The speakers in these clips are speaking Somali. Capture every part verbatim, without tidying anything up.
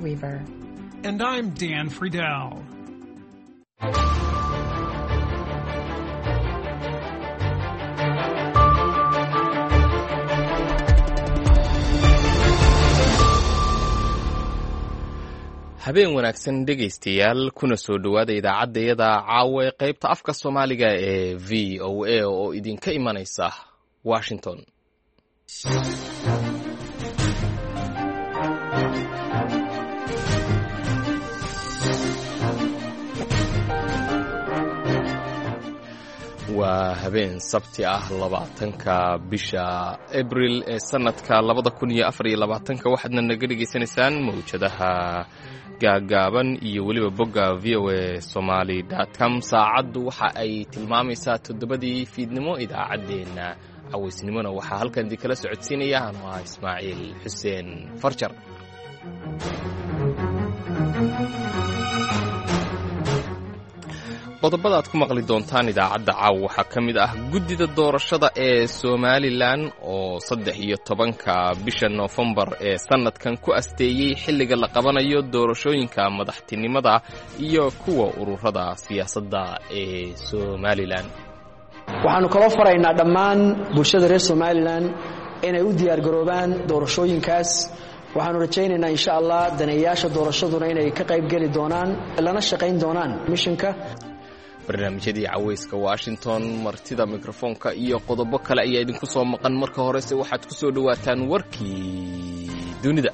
Weaver. And I'm Dan Friedel. habeen wanaagsan dhegaystayaal kuna soo dhowaada idaacaddayada caawa ee qaybta afka soomaaliga ee v o a oo idinka imanaysa washington. waa habeen sabti ah labaatanka bisha abril ee sanadka labada kun iyo afar iyo labaatanka waxaadna naga dhegaysanaysaan mawjadaha gaagaaban iyo weliba bogga v o a somaly dot com. saacaddu waxa ay tilmaamaysaa toddobadii fiidnimo. idaacaddeenna cawaysnimona waxaa halkan idin kala socodsiinaya anoo ah ismaaciil xuseen farjar. qodobada aad ku maqli doontaan idaacadda caawa waxaa ka mid ah guddida doorashada ee somalilan oo saddex iyo tobanka bisha noofembar ee sannadkan ku asteeyey xilliga la qabanayo doorashooyinka madaxtinimada iyo kuwa ururada siyaasadda ee somalilan. waxaannu kaloo faraynaa dhammaan bulshada reer somalilan inay u diyaargaroobaan doorashooyinkaas. waxaannu rajaynaynaa insha allah daneeyayaasha doorashaduna inay ka qaybgeli doonaan lana shaqayn doonaan mishinka. barnaamijyadii cawayska washington, martida mikrofoonka iyo qodobo kale ayaa idinku soo maqan. marka horese waxaad ku soo dhowaataan warkii dunida.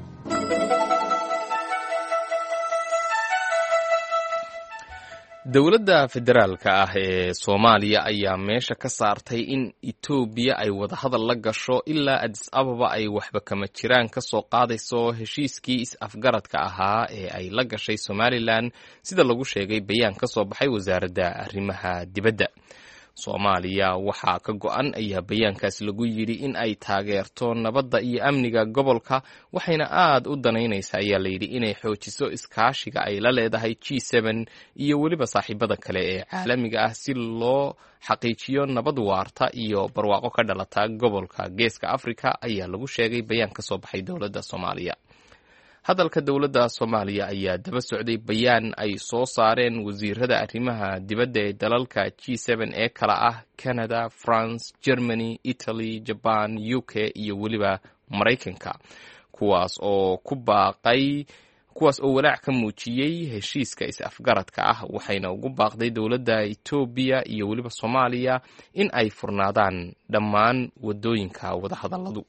dowladda federaalka ah ee soomaaliya ayaa meesha ka saartay in etoobiya ay wadahadal la gasho ilaa adis ababa ay waxba kama jiraan ka soo qaadayso heshiiskii is-afgaradka ahaa ee ay la gashay somalilan sida lagu sheegay bayaan ka soo baxay wasaaradda arrimaha dibadda. soomaaliya waxaa ka go-an ayaa bayaankaas lagu yidhi in ay taageerto nabadda iyo amniga gobolka, waxayna aad u danaynaysa ayaa layidhi inay xoojiso iskaashiga ay la leedahay g seben iyo weliba saaxiibada kale ee caalamiga ah si loo xaqiijiyo nabad waarta iyo barwaaqo ka dhalata gobolka geeska afrika ayaa lagu sheegay bayaan ka soo baxay dowladda soomaaliya. hadalka dowladda soomaaliya ayaa daba socday bayaan ay soo saareen wasiirada arrimaha dibadda ee dalalka g seben ee kala ah canada, france, germany, italy, jaban, u k iyo weliba maraykanka, kuwaas oo ku baaqay kuwaas oo walaac ka muujiyey heshiiska is-afgaradka ah. waxayna ugu baaqday dowladda etoobiya iyo weliba soomaaliya in ay furnaadaan dhammaan waddooyinka wadahadalladu.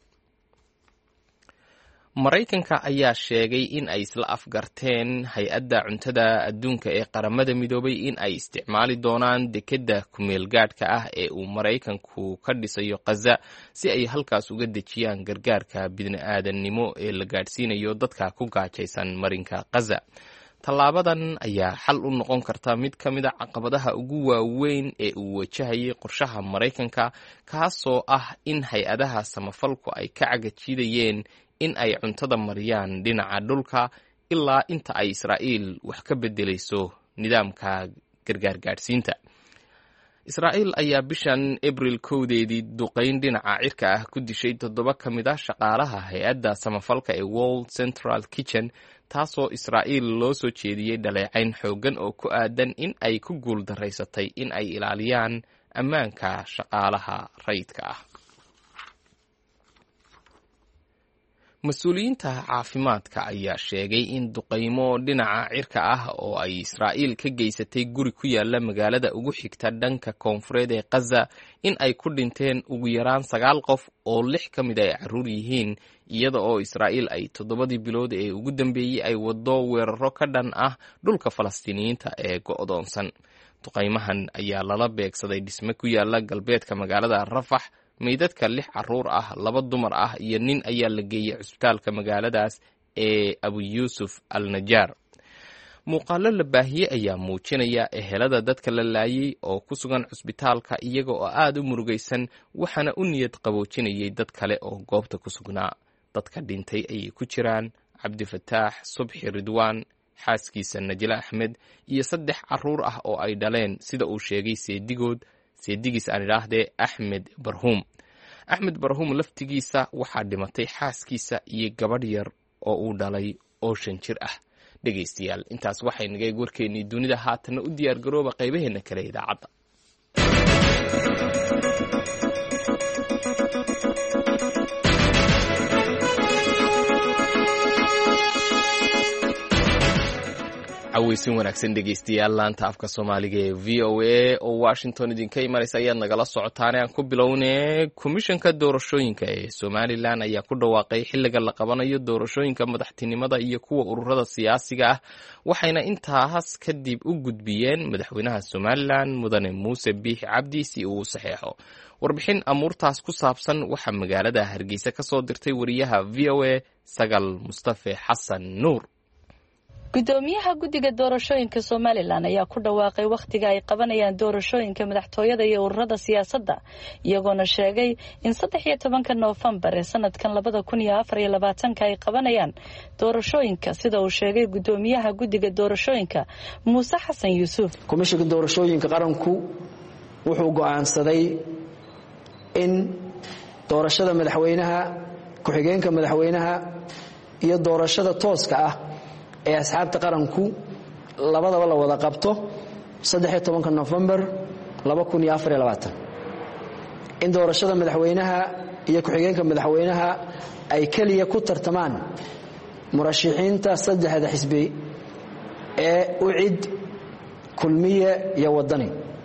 maraykanka ayaa sheegay in ay isla afgarteen hay-adda cuntada adduunka ee qaramada midoobay in ay isticmaali doonaan dekedda kumeel gaadhka ah ee uu maraykanku ka dhisayo khaza si ay halkaas uga dejiyaan gargaarka bidni-aadannimo ee la gaadhsiinayo dadka ku gaajaysan marinka khaza. tallaabadan ayaa xal u noqon karta mid ka mid a caqabadaha ugu waaweyn ee uu wajahayay qorshaha maraykanka, kaasoo ah in hay-adaha samafalku ay ka cagajiidayeen in ay cuntada mariyaan dhinaca dhulka ilaa inta ay israa'iil wax ka beddelayso nidaamka gargaar gaadhsiinta. israa'iil ayaa bishan abril kowdeedii duqayn dhinaca cirka ah ku dishay toddoba ka mid ah shaqaalaha hay-adda samafalka ee world central kitchen, taasoo israa'iil loo soo jeediyey dhaleecayn xooggan oo ku aadan in ay ku guul daraysatay in ay ilaaliyaan ammaanka shaqaalaha rayidka ah. mas-uuliyiinta caafimaadka ayaa sheegay in duqaymo dhinaca cirka ah oo ay israa'iil ka geysatay guri ku yaala magaalada ugu xigta dhanka koonfureed ee khaza in ay ku dhinteen ugu yaraan sagaal qof oo lix ka mid ay carruur yihiin, iyada oo israa'iil ay toddobadii bilood ee ugu dambeeyey ay waddo weeraro ka dhan ah dhulka falastiiniyiinta ee go'doonsan. duqaymahan ayaa lala beegsaday dhisme ku yaala galbeedka magaalada rafax. meydadka lix carruur ah, laba dumar ah iyo nin ayaa la geeyey cusbitaalka magaaladaas ee abu yuusuf al najaar. muuqaallo la baahiyey ayaa muujinaya ehelada dadka la laayay oo ku sugan cusbitaalka iyaga oo aad u murugaysan, waxaana u niyad qaboojinayay dad kale oo goobta ku sugnaa. dadka dhintay ayay ku jiraan cabdifataax subxi ridwaan, xaaskiisa najla axmed iyo saddex carruur ah oo ay dhaleen sida uu sheegay seedigood seedigiis aan idhaahdee axmed barhuum. axmed barhuum laftigiisa waxaa dhimatay xaaskiisa iyo gabadh yar oo uu dhalay oo shan jir ah. dhegaystayaal intaas waxay naga warkeennii dunida haatana u diyaargarooba qaybaheena kale idaacadda. cawaysin wanaagsan dhegaystayaal laanta afka Soomaaliga ee V O A oo Washington idinka imanaysa ayaad nagala socotaan. aan ku bilownay komishanka doorashooyinka ee Somaliland ayaa ku dhawaaqay xilliga la qabanayo doorashooyinka madaxtinimada iyo kuwa ururada siyaasiga ah, waxayna intaas kadib u gudbiyeen madaxweynaha Somaliland Mudane Muuse Biixi Cabdi si uu saxeexo. warbixin amuurtaas ku saabsan waxaa magaalada Hargeysa ka soo dirtay wariyaha V O A Sagal Mustafa Xasan Nuur. gudoomiyaha guddiga doorashooyinka Somaliland ayaa ku dhawaaqay waqtiga ay qabanayaan doorashooyinka madaxtooyada iyo ururada siyaasadda, iyagoona sheegay in saddex iyo tobanka Noofambar ee sanadkan labada kun iyo afar iyo labaatanka ay qabanayaan doorashooyinka, sida uu sheegay gudoomiyaha guddiga doorashooyinka Muuse Xasan Yuusuf. Komishanka doorashooyinka qaranku wuxuu go'aansaday in doorashada madaxweynaha, ku-xigeenka madaxweynaha iyo doorashada tooska ah ee asxaabta qaranku labadaba la wada qabto saddex iyo tobanka Noofambar laba kun iyo afar iyo labaatan. in doorashada madaxweynaha iyo ku-xigeenka madaxweynaha ay kaliya ku tartamaan murashaxiinta saddexda xisbi ee u cid kulmiye iyo wadani.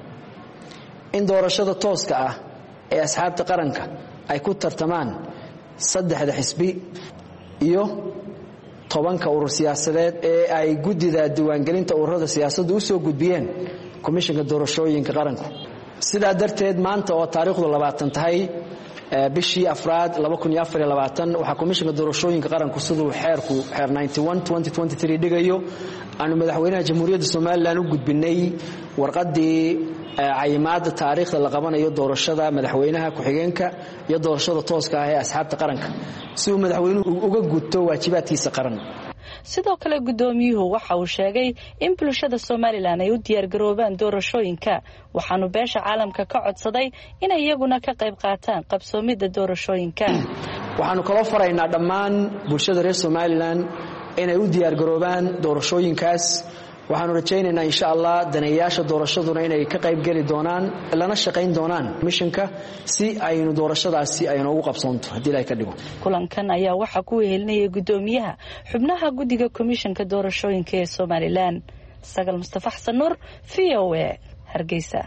in doorashada tooska ah ee asxaabta qaranka ay ku tartamaan saddexda xisbi iyo tobanka urur siyaasadeed ee ay guddida diiwaangelinta ururada siyaasadda u soo gudbiyeen komishanka doorashooyinka qaranku. sidaa darteed maanta oo taariikhdu labaatan tahay bishii afraad laba kun iyo afar iyo labaatan waxaa komishanka doorashooyinka qaranku siduu xeerku xeer ninety-one dhigayo aanu madaxweynaha jamhuuriyadda Somaliland u gudbinay warqadii cayimaada taariikhda la qabanayo doorashada madaxweynaha, ku-xigeenka iyo doorashada tooska ah ee asxaabta qaranka si uu madaxweynuhu uga gudto waajibaadkiisa qaran. sidoo kale gudoomiyuhu waxa uu sheegay in bulshada Somaliland ay u diyaar garoobaan doorashooyinka, waxaanu beesha caalamka ka codsaday inay iyaguna ka qayb qaataan qabsoomida doorashooyinka. waxaanu kala faraynaa dhammaan bulshada reer Somaliland inay u diyaar garoobaan doorashooyinkaas. waxaanu rajaynaynaa insha Allah daneeyaasha doorashaduna inay ka qayb gali doonaan lana shaqayn doonaan mishanka si aynu doorashadaasi ay noogu qabsoonto haddii ay ka dhigo. kulankan ayaa waxa ku wehelinayay gudoomiyaha xubnaha guddiga komishanka doorashooyinka ee Somaliland. Sagal Mustafa Xasan Nuur, V O A, Hargeysa.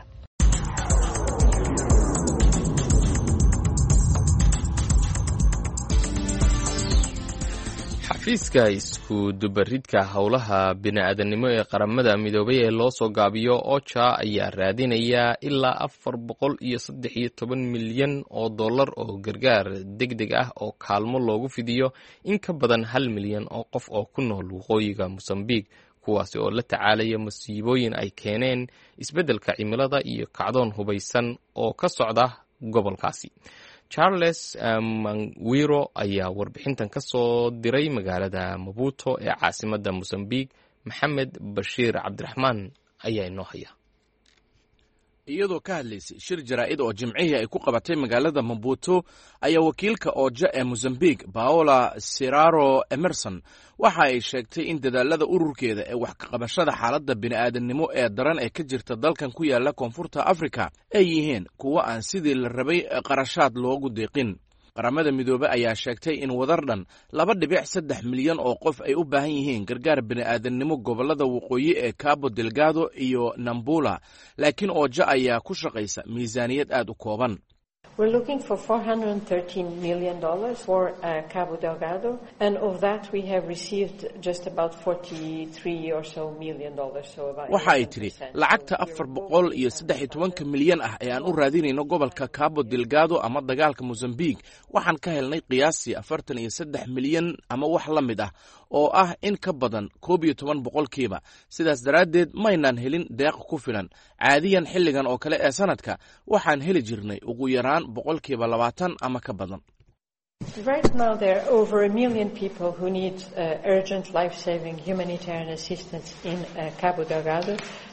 xafiiska isku dubaridka howlaha bini'aadanimo ee qaramada midoobay ee loo soo gaabiyo OCHA ayaa raadinaya ilaa afar boqol iyo saddex iyo toban milyan oo dollar oo gargaar degdeg ah oo kaalmo loogu fidiyo in ka badan hal milyan oo qof oo ku nool waqooyiga Mozambique, kuwaasi oo la tacaalaya masiibooyin ay keeneen isbeddelka cimilada iyo kacdoon hubaysan oo ka socda gobolkaasi. Charles Mangwiro ayaa warbixintan ka soo diray magaalada Maputo ee caasimadda Mozambique. Maxamed Bashiir Cabdiraxmaan ayaa inoo haya. iyadoo ka hadlaysay shir jaraa'id oo jimcihii ay ku qabatay magaalada Maputo ayaa wakiilka OCHA ee Mozambique Paola Serraro Emerson waxa ay sheegtay in dadaalada ururkeeda ee wax ka qabashada xaaladda bini'aadanimo ee daran ee ka jirta dalkan ku yaala koonfurta Afrika ay yihiin kuwa aan sidii la rabay qarashaad loogu deeqin. qaramada midoobay ayaa sheegtay in wadar dhan laba dhibic saddex milyan oo qof ay u baahan yihiin gargaar bini'aadanimo gobolada waqooyi ee Cabo Delgado iyo Nampula, laakiin OCHA ayaa ku shaqaysa miisaaniyad aad u kooban. We're looking for four hundred thirteen million dollars for uh, Cabo Delgado, and of that we have received just about forty-three or so million dollars. So about waxa ay tiri lacagta afar boqol iyo saddex iyo tobanka milyan ah ee aan u raadinayno gobolka Cabo Delgado ama dagaalka Mozambique waxaan ka helnay qiyaasii afartan iyo saddex milyan ama wax la mid ah oo ah in ka badan koob iyo toban boqolkiiba. sidaas daraaddeed maynaan helin deeq ku filan. caadiyan xilligan oo kale ee sanadka waxaan heli jirnay ugu yaraan boqolkiiba labaatan ama ka badan. Right now there are over a million people who need uh, urgent life-saving humanitarian assistance in uh, Cabo Delgado,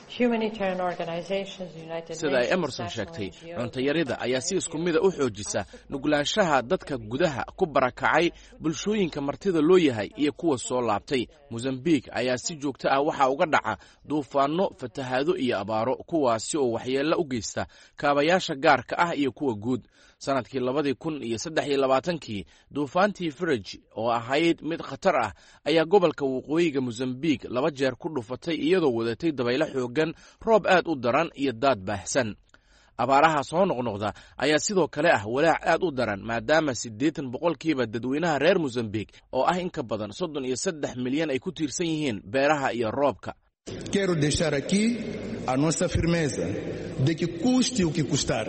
humanitarian organizations, United sida ay Emerson sheegtay, cuntayarida ayaa si isku mid ah u xoojisa nuglaanshaha dadka gudaha ku barakacay, bulshooyinka martida loo yahay iyo kuwa soo laabtay. Mozambique ayaa si joogto ah waxa uga dhaca duufaano, fatahaado iyo abaaro, kuwaasi oo waxyeello u geysta kaabayaasha gaarka ah iyo kuwa guud. sanadkii labadii kun iyo saddex iyo labaatankii duufaantii Faraj oo ahayd mid khatar ah ayaa gobolka waqooyiga Mozambique laba jeer ku dhufatay iyadoo wadatay dabaylo xooggan, roob aad u daran iyo daad baahsan. abaaraha soo noqnoqda ayaa sidoo kale ah walaac aad u daran, maadaama siddeetan boqolkiiba dadweynaha reer Mozambique oo ah in ka badan soddon iyo saddex milyan ay ku tiirsan yihiin beeraha iyo roobka. Quero deixar aqui a nossa firmeza de que custe o que custar,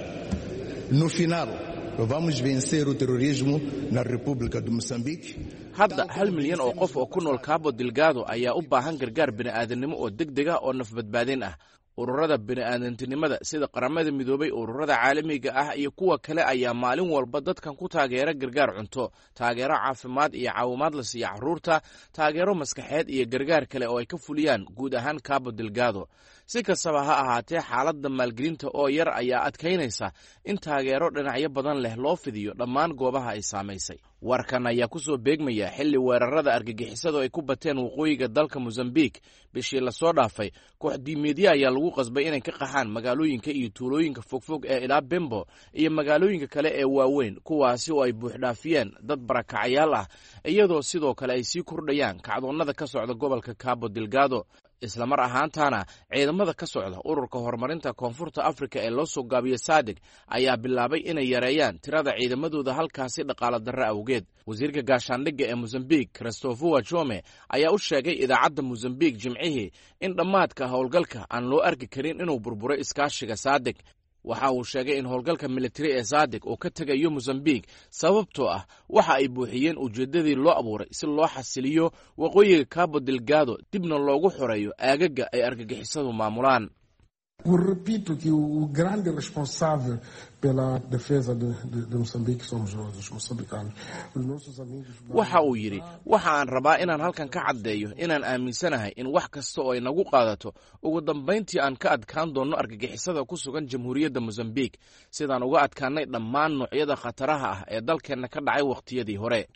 no final vamos vencer o terrorismo na República de Moçambique. hadda hal milyan oo qof oo ku nool Cabo Delgado ayaa u baahan gargaar bini'aadanimo oo degdeg ah oo nafbadbaadin ah. ururada bini'aadantinimada sida qaramada midoobay, ururada caalamiga ah iyo kuwa kale ayaa maalin walba dadkan ku taageera gargaar cunto, taageero caafimaad iyo caawimaad la siiya carruurta, taageero maskaxeed iyo gargaar kale oo ay ka fuliyaan guud ahaan Cabo Delgado. si kastaba ha ahaatee, xaaladda maalgelinta oo yar ayaa adkaynaysa in taageero dhinacyo badan leh loo fidiyo dhammaan goobaha ay saamaysay. warkan ayaa ku soo beegmaya xilli weerarada argagixisadu ay ku bateen waqooyiga dalka Mozambique. bishii la soo dhaafay, koox diimeedyo ayaa lagu qasbay inay ka qaxaan magaalooyinka iyo tuulooyinka fogfog ee ilaa Bembo iyo magaalooyinka kale ee waaweyn, kuwaasi oo ay buuxdhaafiyeen dad barakacayaal ah, iyadoo sidoo kale ay sii kordhayaan kacdoonnada ka socda gobolka Cabo Delgado. isla mar ahaantaana ciidamada ka socda ururka horumarinta koonfurta Afrika ee loo soo gaabiyo SADC ayaa bilaabay inay yareeyaan tirada ciidamadooda halkaasi dhaqaale darro awgeed. wasiirka gaashaandhigga ee Mozambique, Christopher Jome, ayaa u sheegay idaacadda Mozambique Jimcihii in dhammaadka howlgalka aan loo arki karin inuu burburay iskaashiga SADC. waxa uu sheegay in howlgalka militari ee SADC uu ka tegayo Mozambique sababtoo ah waxa ay buuxiyeen ujeeddadii loo abuuray si loo xasiliyo waqooyiga Cabo Delgado, dibna loogu xoreeyo aagaga ay argagixisadu maamulaan. Eu repito que o grande responsável pela defesa de, de, de Moçambique somos nós, os moçambicanos. Os nossos amigos... waxa uu yidhi, waxa aan rabaa inaan halkan ka caddeeyo inaan aaminsanahay in wax kasta oo ay nagu qaadato ugu dambayntii aan ka adkaan doonno argagixisada ku sugan jamhuuriyadda Mozambique, sidaan uga adkaanay dhammaan noocyada khataraha ah ee dalkeenna ka dhacay wakhtiyadii hore.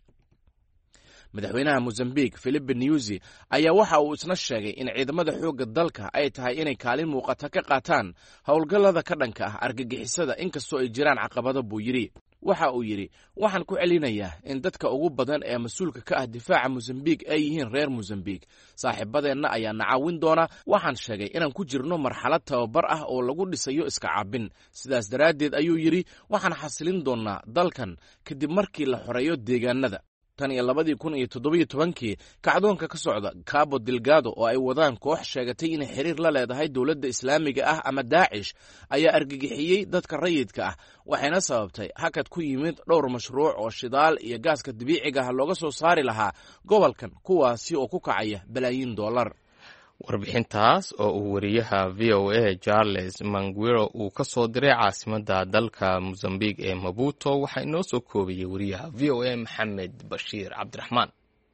madaxweynaha Mozambique, Filipe Nyusi, ayaa waxa uu isna sheegay in ciidamada xoogga dalka ay tahay inay kaalin muuqata ka qaataan howlgallada ka dhanka ah argagixisada, inkastoo ay jiraan caqabado buu yidhi. waxa uu yidhi, waxaan ku celinayaa in dadka ugu badan ee mas-uulka ka ah difaaca Mozambique ay yihiin reer Mozambique. saaxiibadeenna ayaa na caawin doona. waxaan sheegay inaan ku jirno marxalad tababar ah oo lagu dhisayo iska caabin. sidaas daraaddeed ayuu yidhi, waxaan xasilin doonaa dalkan kadib markii la xoreeyo deegaanada. tan iyo labadii kun iyo toddobiyo tobankii, kacdoonka ka socda Cabo Delgado oo ay wadaan koox sheegatay inay xiriir la leedahay dowladda islaamiga ah ama Daacish ayaa argagixiyey dadka rayidka ah, waxayna sababtay hakad ku yimid dhowr mashruuc oo shidaal iyo gaaska dabiiciga ah looga soo saari lahaa gobolkan, kuwaasi oo ku kacaya balaayiin dollar. warbixintaas oo uu wariyaha V O A Charles Manguiro uu ka soo diray caasimadda dalka Mozambique ee Maputo, waxaa inoo soo koobayay wariyaha V O A Maxamed Bashiir Cabdiraxmaan.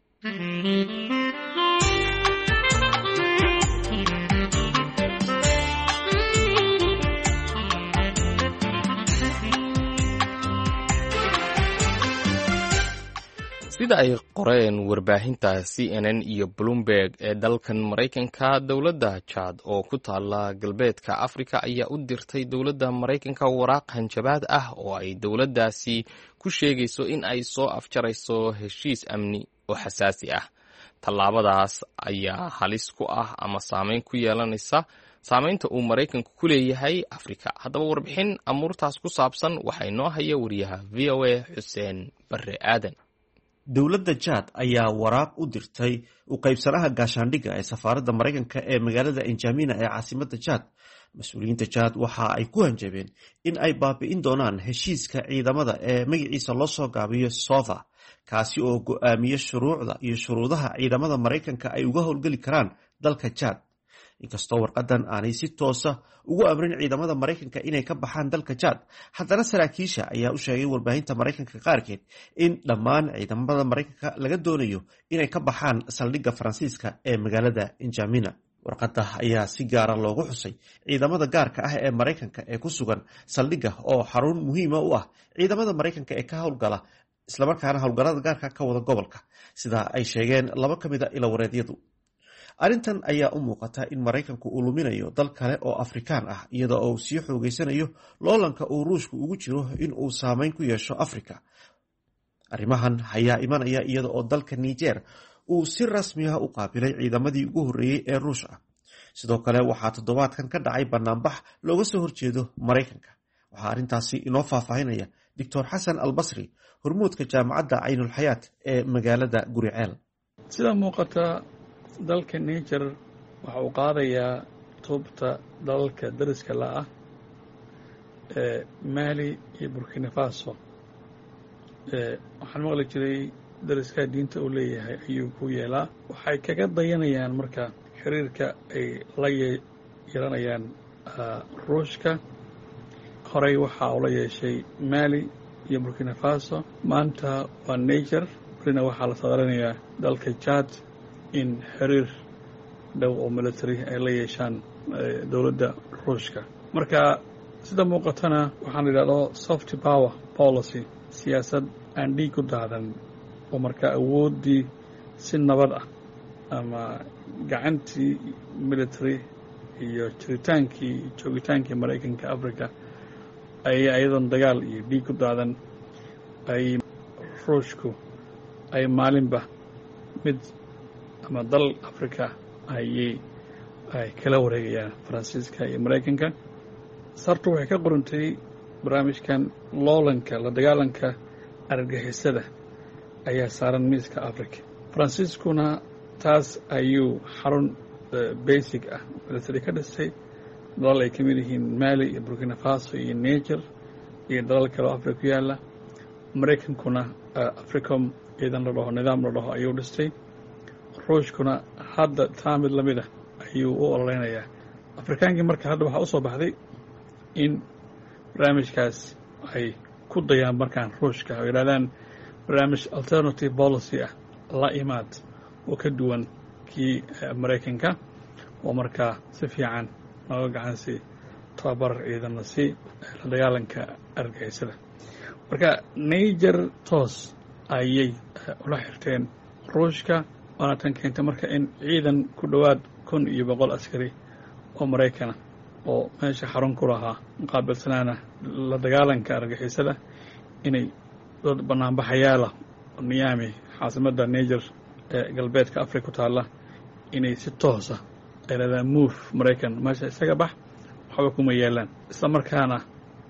sida ay qoreen warbaahinta C N N iyo Bloomberg ee dalkan Maraykanka, dowladda Chad oo ku taala galbeedka Afrika ayaa u dirtay dowladda Maraykanka waraaq hanjabaad ah oo ay dowladdaasi ku sheegayso in ay soo afjarayso heshiis amni oo xasaasi ah. tallaabadaas ayaa halis ku ah ama saameyn ku yeelanaysa saamaynta uu Maraykanku ku leeyahay Afrika. haddaba warbixin amuurtaas ku saabsan waxaa inoo haya wariyaha V O A Xuseen Barre Aadan. dowladda Chad ayaa waraaq u dirtay u qaybsanaha gaashaandhigga ee safaaradda Maraykanka ee magaalada N'Djamena ee caasimadda Chad. mas-uuliyiinta Chad waxa ay ku hanjabeen in ay baabi'in doonaan heshiiska ciidamada ee magaciisa loo soo gaabiyo SOFA, kaasi oo go'aamiya shuruucda iyo shuruudaha ciidamada Maraykanka ay uga howlgeli karaan dalka Chad. inkastoo warqadan aanay si toosa ugu amrin ciidamada Maraykanka inay ka baxaan dalka Chad, haddana saraakiisha ayaa u sheegay warbaahinta Maraykanka qaarkeed in dhammaan ciidamada Maraykanka laga doonayo inay ka baxaan saldhigga Faransiiska ee magaalada N'Djamena. warqadda ayaa si gaara loogu xusay ciidamada gaarka ah ee maraykanka ee ku sugan saldhigga oo xarun muhiima u ah ciidamada maraykanka ee ka howlgala islamarkaana howlgallada gaarka ka wada gobolka sida ay sheegeen laba ka mid a ilawareedyadu. arrintan ayaa u muuqata in maraykanku uu luminayo dal kale oo afrikaan ah iyada oo uu sii xoogeysanayo loolanka uu ruushku ugu jiro in uu saameyn ku yeesho afrika. arrimahan ayaa imanaya iyada oo dalka niger uu si rasmi ah u qaabilay ciidamadii ugu horreeyey ee ruush ah. sidoo kale waxaa toddobaadkan ka dhacay banaanbax looga soo horjeedo maraykanka. waxaa arrintaasi inoo faahfaahinaya doctor xasan albasri, hormuudka jaamacadda caynulxayaat ee magaalada guriceel. sida muuqata dalka niger waxa uu qaadayaa tubta dalalka dariska la ah ee mali iyo burkina faso. waxaan maqli jiray dariskaa diinta uu leeyahay ayuu ku yeelaa. waxay kaga dayanayaan marka xiriirka ay la yeelanayaan ruushka. horey waxaa ula yeeshay mali iyo burkina faso, maanta waa niger, welina waxaa la sadaranayaa dalka jad in xiriir dhow oo military ay la yeeshaan dowladda ruushka. marka sida muuqatana waxaan idhahdo soft power policy, siyaasad aan dhiig ku daadan oo markaa awooddii si nabad ah ama gacantii military iyo jiritaankii joogitaankii maraykanka africa ay ayadoon dagaal iyo dhiig ku daadan ay ruushku ay maalinba mid ama dal africa ayay ay kala wareegayaan faransiiska iyo maraykanka. sartu waxay ka qorantay barnaamijkan loolanka la dagaalanka argagixisada ayaa saaran miiska africa. faransiiskuna taas ayuu xarun basic ah military ka dhisay dalal ay ka mid yihiin mali iyo burkina faso iyo niger iyo dalal kale oo africa ku yaalla. maraykankuna africom ciidan la dhaho nidaam la dhaho ayuu dhistay. ruushkuna hadda taa mid lamid ah ayuu u ololeynayaa. afrikaankii marka hadda waxaa u soo baxday in barnaamijkaas ay ku dayaan markaan ruushka oo yidhahdaan barnaamij alternative policy ah la imaad oo ka duwan kii maraykanka oo markaa si fiican nooga gacansi tababar ciidanna si la dagaalanka argagixisada. marka niger toos ayay ula xirteen ruushka, waana tan keentay marka in ciidan ku dhowaad kun iyo boqol askari oo maraykana oo meesha xarun ku lahaa muqaabilsanaana la dagaalanka argagixisada inay dad banaanbaxayaala niyaami caasimadda niger ee galbeedka africa ku taalla inay si toosa ay leedaan move maraykan meesha isaga bax waxba kuma yeelaan. isla markaana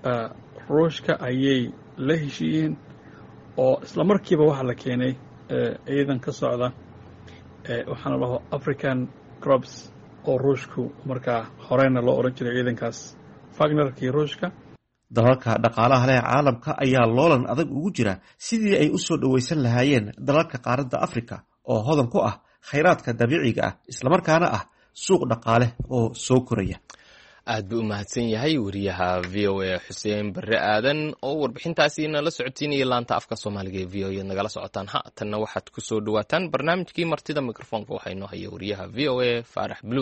ruushka ayay la heshiiyeen oo isla markiiba waxaa la keenay ciidan ka socda waxaana dhaho african crops oo ruushku markaa horeyna loo oran jiray ciidankaas fagnerkii ruushka. dalalka dhaqaalaha leh caalamka ayaa loolan adag ugu jira sidii ay u soo dhowaysan lahaayeen dalalka qaaradda afrika oo hodan ku ah khayraadka dabiiciga ah islamarkaana ah suuq dhaqaale oo soo koraya. aad buu u mahadsan yahay wariyaha v o a xuseen barre aadan oo warbixintaasi nala socotiinaya laanta afka soomaaliga ee v o a nagala socotaan. haatanna waxaad ku soo dhawaataan barnaamijkii martida mikrofoonka waxaa inoo haya wariyaha v o a faarax bulu.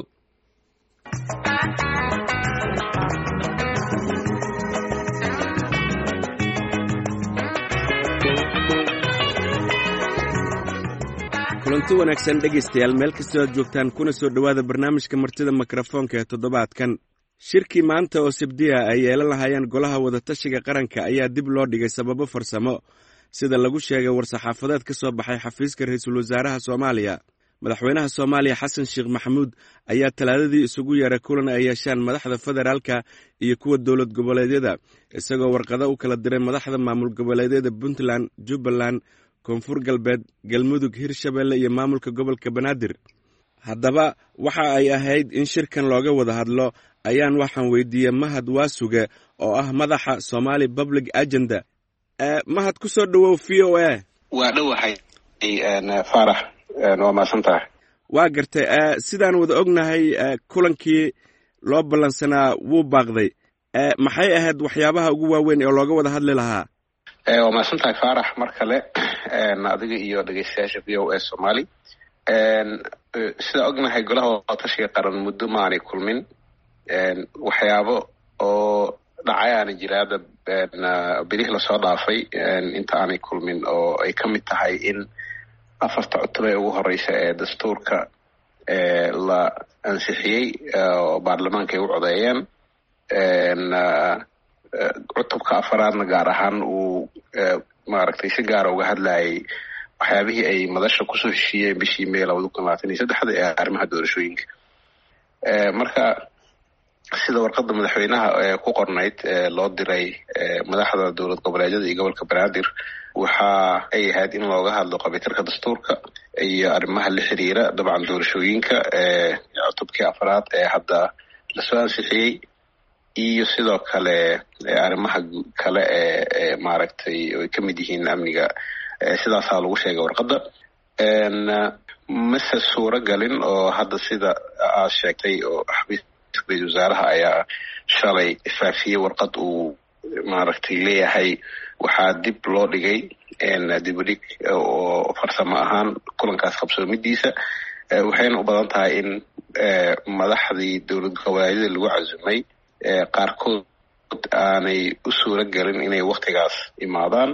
kulanti wanaagsan dhegaystayaal meel kastoo aad joogtaan kuna soo dhowaada barnaamijka martida mikrofoonka ee toddobaadkan. shirkii maanta oo sabdiya ay yeelan lahaayeen golaha wadatashiga qaranka ayaa dib loo dhigay sababo farsamo sida lagu sheegay war-saxaafadeed ka soo baxay xafiiska ra-iisul wasaaraha soomaaliya. madaxweynaha soomaaliya xasan sheekh maxamuud ayaa talaadadii isugu yeeray kulan ay yeeshaan madaxda federaalka iyo kuwa dowlad goboleedyada, isagoo warqado u kala diray madaxda maamul goboleedyada puntland, jubbaland, koonfur galbeed, galmudug, hirshabeelle iyo maamulka gobolka banaadir. haddaba waxa ay ahayd in shirkan looga wada hadlo ayaan waxaan weydiiyey mahad waasuge oo ah madaxa Somali Public Agenda. mahad ku soo dhawow v o a. waa dhawahay faarax waa maasantahay. waa gartay sidaan wada ognahay kulankii loo ballansanaa wuu baaqday. maxay ahayd waxyaabaha ugu waaweyn ee looga wada hadli lahaa? waa maasantahay faarax mar kale adiga iyo dhegeystayaasha v o a Somali. sida ognahay golaha wadatashiga qaran muddo maanay kulmin waxyaabo oo dhacayaana jira hadda bilihii lasoo dhaafay inta aanay kulmin oo ay ka mid tahay in afarta cutub ee ugu horeysa ee dastuurka la ansixiyey oo baarlamaanka ay u codeeyeen cutubka afaraadna gaar ahaan uu maaragtay si gaara uga hadlayay waxyaabihii ay madasha kusoo heshiiyeen bishii may labada kun labaatan iyo saddexda ee arrimaha doorashooyinka marka sida warqadda madaxweynaha ee ku qornayd loo diray madaxda dowlad goboleedyada iyo gobolka banaadir waxa ay ahayd in looga hadlo qabitarka dastuurka iyo arrimaha la xiriira dabcan doorashooyinka cutubkii afraad ee hadda lasoo ansixiyey iyo sidoo kale arrimaha kale ee maaragtay ay ka mid yihiin amniga sidaasaa lagu sheegay warqadda mase suuro galin oo hadda sida aad sheegtay oo xafiiska ra-iisul wasaaraha ayaa shalay faafiyey warqad uu maaragtay leeyahay waxaa dib loo dhigay dib u dhig oo farsamo ahaan kulankaas qabsoomidiisa waxayna u badan tahay in madaxdii dowlad goboleedyada lagu casumay qaarkood aanay u suuro gelin inay waktigaas imaadaan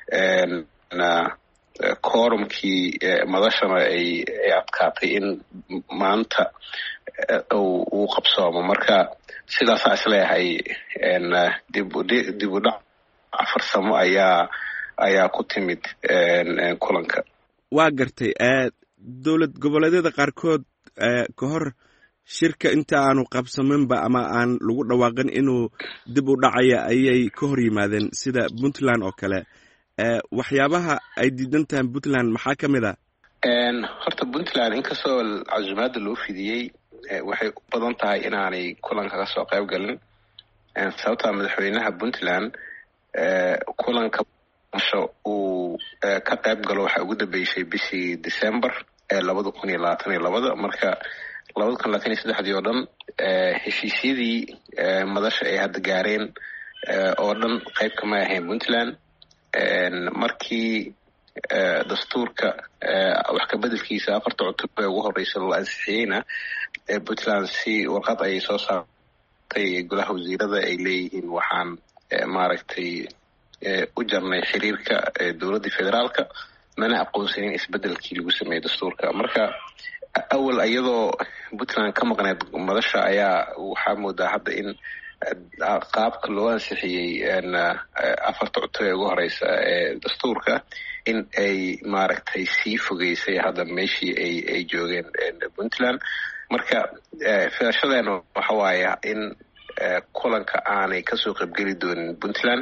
quorumkii madashana ay ay adkaatay in maanta uu qabsoomo marka sidaasaa isleeyahay dib dib u dhac farsamo ayaa ayaa ku timid kulanka waa gartay dowlad goboleedyada qaarkood ka hor shirka inta aanu qabsaminba ama aan lagu dhawaaqin inuu dib u dhacaya ayay ka hor yimaadeen sida puntland oo kale waxyaabaha ay diidan tahay puntland maxaa ka mid a horta puntland inkastoo casumaadda loo fidiyey waxay u badan tahay inaanay kulanka ka soo qayb galin sababtaa madaxweynaha puntland kulanka uu ka qayb galo waxaa ugu dambeysay bishii december ee labada kun iyo labaatan iyo labada marka labada kun labaatan iyo saddexdii oo dhan heshiisyadii madasha ay hadda gaareen oo dhan qayb kama ahayn puntland markii dastuurka wax ka bedelkiisa afarta cutub ee ugu horeysa la ansixiyeyna puntland si warqad ayay soo saartay golaha wasiirada ay leeyihiin waxaan maaragtay u jarnay xiriirka dowladda federaalka mana aqoonsanin isbedelkii lagu sameeyey dastuurka marka awal iyadoo puntland ka maqneed madasha ayaa waxaa moodaa hadda in qaabka loo ansixiyey afarta cutub ee ugu horeysa ee dastuurka in ay maaragtay sii fogeysay hadda meeshii ay ay joogeen puntland marka filashadeenna waxa waaye in kulanka aanay kasoo qaybgeli doonin puntland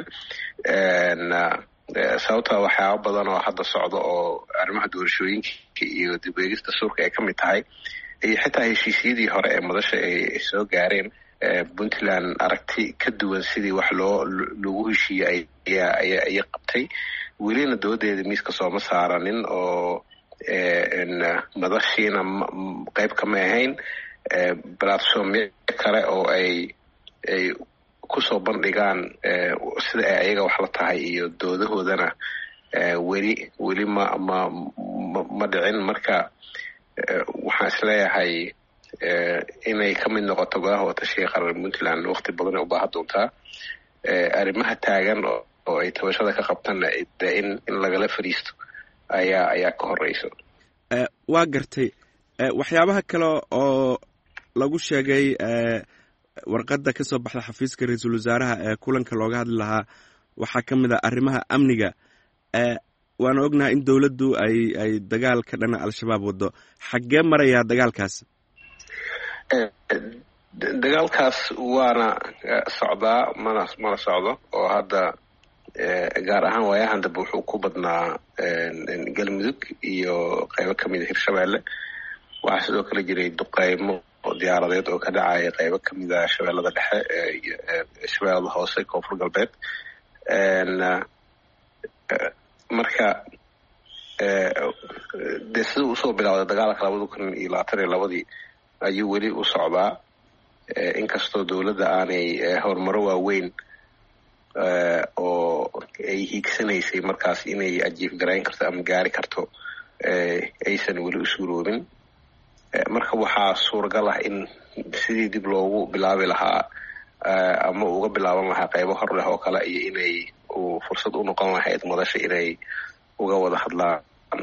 sababta waxyaaba badan oo hadda socda oo arrimaha doorashooyinka iyo dib u eegis dastuurka ay ka mid tahay iyo xitaa heshiisyadii hore ee madasha ay soo gaareen puntland aragti ka duwan sidii wax loo lagu heshiiyey ayaa aya ayay qabtay welina doodeeda miiska sooma saaranin oo madashiina qayb kama ahayn platformyo kale oo ay ay kusoo bandhigaan sida ay ayaga wax la tahay iyo doodahoodana weli weli ma ma ma dhicin marka waxaan isleeyahay inay ka mid noqoto golaha wadatashiga qaran puntland waqti badan ay u baahan doontaa arrimaha taagan oo ay tabashada ka qabtana in in lagala fadhiisto ayaa ayaa ka horeyso waa gartay waxyaabaha kale oo lagu sheegay warqadda ka soo baxda xafiiska ra-iisul wasaaraha ee kulanka looga hadli lahaa waxaa ka mid a arrimaha amniga waana ognahay in dowladdu ay ay dagaal ka dhana al-shabaab waddo xaggee marayaa dagaalkaas dagaalkaas waana socdaa mana mana socdo oo hadda gaar ahaan waayahan dambe wuxuu ku badnaa galmudug iyo qaybo ka mid a hirshabeelle waxaa sidoo kale jiray duqeymo diyaaradeed oo ka dhacaya qaybo ka mid a shabeellada dhexe shabeellada hoose koonfur galbeed marka dee sida usoo bilowday dagaalka labada kun iyo labaatan iyo labadii ayuu weli u socdaa inkastoo dowladda aanay horumaro waaweyn oo ay hiigsanaysay markaas inay ajiif garayn karto ama gaari karto aysan weli u suuroobin. marka waxaa suuragal ah in sidii dib loogu bilaabi lahaa ama uga bilaaban lahaa qaybo hor leh oo kale iyo inay uu fursad u noqon lahayd madasha inay uga wada hadlaan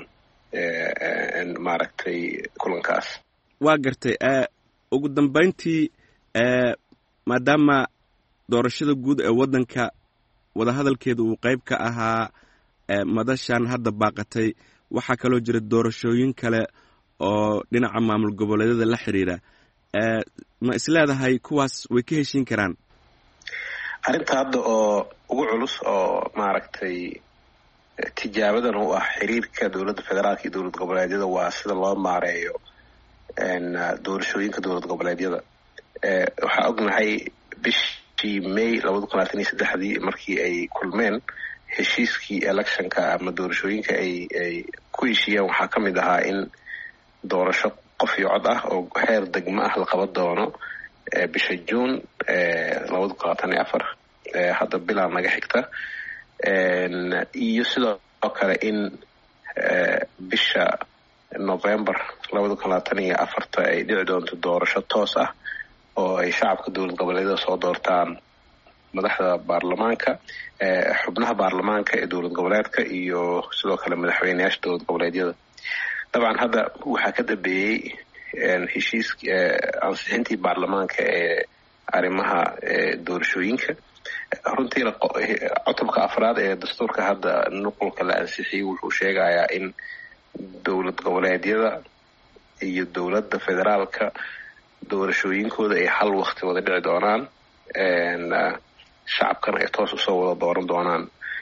maaragtay kulankaas. waa gartay ugu dambayntii maadaama doorashada guud ee waddanka wadahadalkeeda uu qayb ka ahaa madashan hadda baaqatay, waxaa kaloo jira doorashooyin kale oo dhinaca maamul goboleedyada la xiriira. ma isleedahay kuwaas way ka heshiin karaan? arrinta hadda oo ugu culus oo maaragtay tijaabadan u ah xiriirka dowladda federaalka iyo dowlad goboleedyada waa sida loo maareeyo doorashooyinka dowlad goboleedyada. waxaa ognahay bishii may labada kun labaatan iyo saddexdii markii ay kulmeen heshiiskii electionka ama doorashooyinka ay ay ku heshiiyeen waxaa ka mid ahaa in doorasho qof iyo cod ah oo heer degmo ah la qaban doono bisha juun labada kun labaatan iyo afar hadda bilaa naga xigta, iyo sidoo kale in bisha november labada kun labaatan iyo afarta ay dhici doonto doorasho toos ah oo ay shacabka dowlad goboleedyada soo doortaan madaxda baarlamaanka, xubnaha baarlamaanka ee dowlad goboleedka iyo sidoo kale madaxweyneyaasha dowlad goboleedyada. dabcan hadda waxaa ka dambeeyey heshiiskii ansixintii baarlamaanka ee arrimaha doorashooyinka. runtiina cutubka afraad ee dastuurka hadda nuqulka la ansixiyey wuxuu sheegayaa in dowlad goboleedyada iyo dowladda federaalka doorashooyinkooda ay hal wakti wada dhici doonaan, shacabkana ay toos usoo wada dooran doonaan,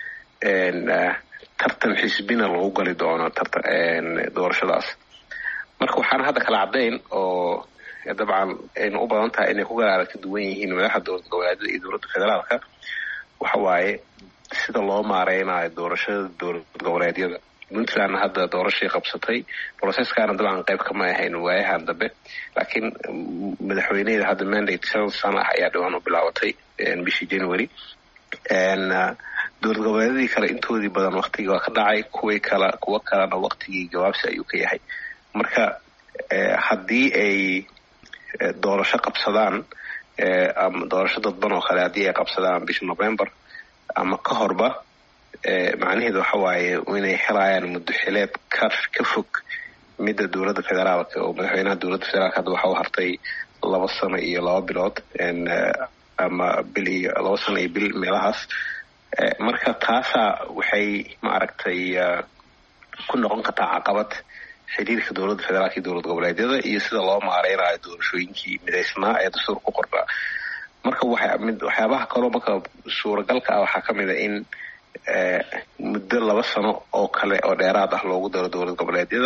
tartan xisbina lagu gali doono doorashadaas. marka waxaana hadda kala caddayn oo dabcan ayna u badan tahay inay ku garaara ka duwan yihiin madaxda dowlad goboleedyada iyo dowladda federaalka waxa waaye sida loo maareynayo doorashada dowlad goboleedyada. puntlandna hadda doorashay qabsatay, processkaana dabcan qayb kama ahayn waayahan dambe, laakiin madaxweyneeda hadda mandate shan sano ah ayaa dhawaan u bilaabatay bishii january. dowlad goboleedyadii kale intoodii badan waktigii waa ka dhacay, kuwii kale kuwo kalena waktigii jawaabsi ayuu ka yahay. marka haddii ay doorasho qabsadaan ama doorasho dadban oo kale haddii ay qabsadaan bisha november ama ka horba, macnaheedu waxa waaye inay helayaan muddo xileed ka ka fog midda dowladda federaalka oo madaxweynaha dowladda federaalka hadda waxa u hartay laba sano iyo laba bilood ama bil iyo laba sano iyo bil meelahaas. marka taasaa waxay maaragtay ku noqon kartaa caqabad xiriirka dowladda federaalka iyo dowlad goboleedyada iyo sida loo maareynayo doorashooyinkii midaysnaa ee dastuur ku qornaa. marka waxyaabaha kaloo marka suuragalka ah waxaa ka mid a in muddo laba sano oo kale oo dheeraad ah loogu daro dowlad goboleedyada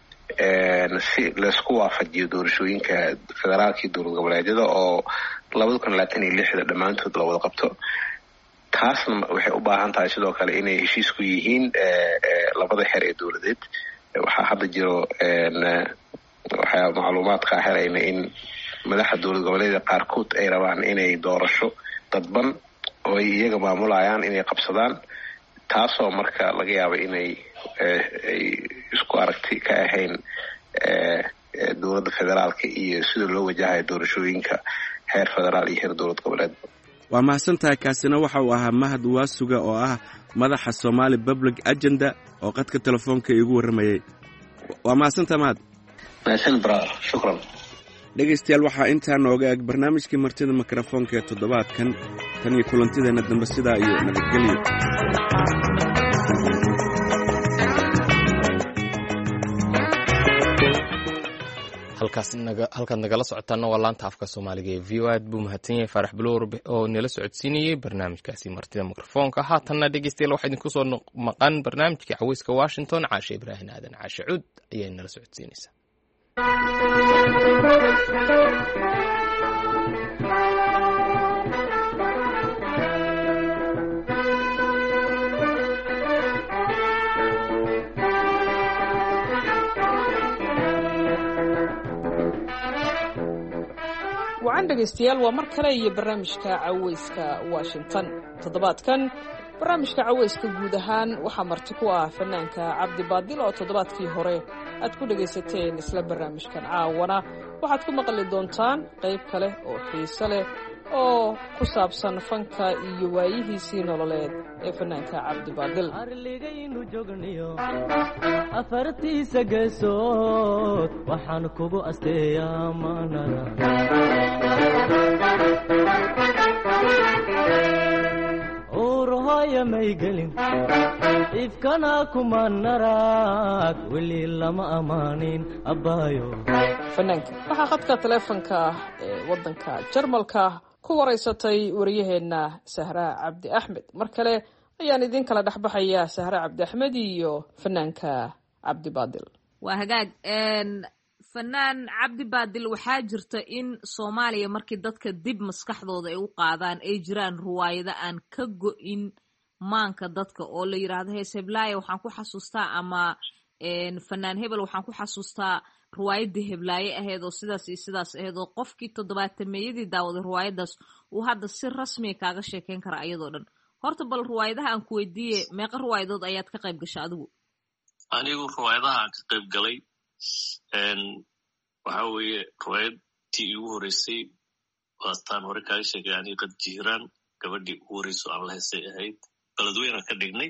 si laysku waafajiyo doorashooyinka federaalka iyo dowlad goboleedyada oo labada kun labaatan iyo lixda dhammaantood la wada qabto. taasna waxay u baahan tahay sidoo kale inay heshiis ku yihiin labada xeer ee dowladeed. waxaa hadda jiro waxaa macluumaadka helayna in madaxda dowlad goboleedyada qaarkood ay rabaan inay doorasho dadban oo ay iyaga maamulayaan inay qabsadaan, taasoo marka laga yaabo inay ay isku aragti ka ahayn dowladda federaalka iyo sida loo wajahayo doorashooyinka heer federaal iyo heer dowlad goboleed. waa mahadsantahay. kaasina waxa uu ahaa mahad waasuga oo ah madaxa Somali Public Agenda oo qadka telefoonka igu warramayay. waa mahadsantahay mahad. mahadsan brother, shukran. dhegaystayaal waxaa intaa nooga eg barnaamijkii martida mikrofoonka ee toddobaadkan. tan iyo kulantideena dambe sidaa iyo nabadgelyo. halkaad nagala socotaana waa laanta afka soomaaliga ee v o. aad buu mahadsan yahay faarax bilow oo nala socodsiinayey barnaamijkaasi martida mikrofoonka. haatanna dhegeystayaal waxaa idinku soo maqan barnaamijkii caweyska washington. caashe ibraahin aadan caashe cuud ayay nala socodsiinaysaa. wacan dhegaystayaal waa mar kale iyo barnaamijka caweyska washington. toddobaadkan barnaamijka cawayska guud ahaan waxaa marti ku ah fanaanka cabdi baadil oo toddobaadkii hore aad ku dhegaysateen isla barnaamijkan caawana waxaad ku maqli doontaan qayb kale oo xiise leh oo ku saabsan fanka iyo waayihiisii nololeed ee fanaanka cabdi baadil arligaynu joogniyo afartiisa geesood waxaan kugu asteeyaa maanada uurhooya may gelin ifkana kuma narag weli lama ammaanin abbaayo fanaanka waxaa khadka taleefanka ee waddanka jarmalka ku waraysatay wariyaheenna sahra cabdi axmed mar kale ayaan idin kala dhexbaxayaa sahra cabdi axmed iyo fanaanka cabdi baadil waa hagaag fanaan cabdi baadil waxaa jirta in soomaaliya markii dadka dib maskaxdooda ay u qaadaan ay jiraan ruwaayado aan ka go-in maanka dadka oo la yidhaahdo hees heblaaya waxaan ku xasuustaa ama fanaan hebel waxaan ku xasuustaa ruwaayadii heblaaye ahayd oo sidaas iyo sidaas ahayd oo qofkii toddobaatameeyadii daawaday ruwaayadaas uu hadda si rasmiya kaaga sheekeyn kara iyadoo dhan horta bal ruwaayadaha aan ku weydiiye meeqa ruwaayadood ayaad ka qayb gashay adigu anigu ruwaayadaha aan ka qayb galay waxa weeye ruwaayadtii igu horeysay waastaan hore kaaga sheegay ani qad jiiraan gabadhii ugu horeyso aan la heesay ahayd beledweynaan ka dhignay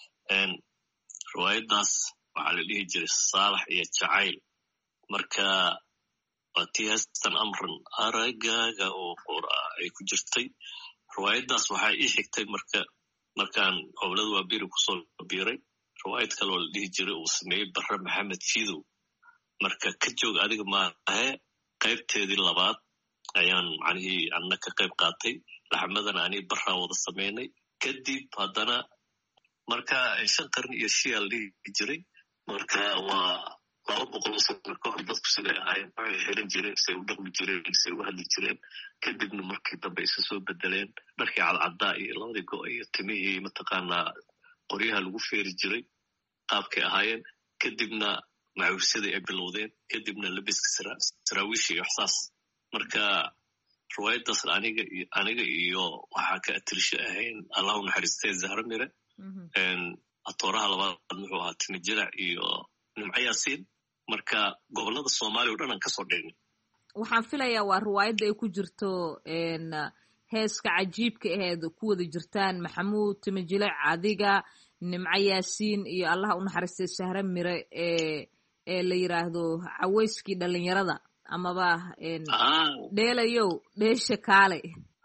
ruwaayadaas waxaa la dhihi jiray saalax iyo jacayl marka waa tii heestan amran aragaaga oo qoor ah ay ku jirtay ruwaayadaas waxaa ii xigtay marka markaan oblada waa biri kusoo biiray ruwaayad kale oo la dhihi jiray uu sameeyey barre maxamed fiidow marka ka joog adiga maahe qaybteedii labaad ayaan macnihii anna ka qayb qaatay laxmadana anii barraa wada samaynay kadib haddana marka shan qarni iyo shia la dhihi jiray marka waa laba boqol oo sano ka hor dadku siday ahaayeen waxay xiran jireen say u dhaqmi jireen say u hadli jireen kadibna markii dambe isa soo bedeleen dharkii cadcaddaa iyo labadii go- iyo timihii mataqaanaa qoryaha lagu feeri jiray qaabkay ahaayeen kadibna macuursadii ay bilowdeen kadibna labiska saraawiisha iyo waxsaas marka ruwaayadaas aniga iyo aniga iyo waxaa ka atirisha ahayn allah u naxariistay zahra mire atooraha labaad muxuu ahaa timi jirac iyo nimco yaasiin marka gobolada soomaaliya o dhan aan kasoo dhignay waxaan filayaa waa ruwaayadda ay ku jirto heeska cajiibka aheed ku wada jirtaan maxamuud timi jilic adiga nimco yaasiin iyo allaha u naxariistay sahre mire ee ee la yiraahdo cawayskii dhalinyarada amaba dheelayow dheesha kaale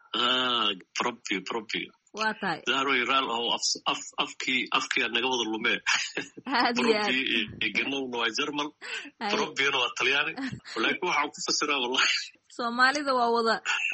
probio probio waa tahay zahroy raal oo af afkii afkii naga wada lumee probio ganowna waa jermal probiona waa talyaani laakiin waxaan ku fasiraa wallahi soomaalida waa wada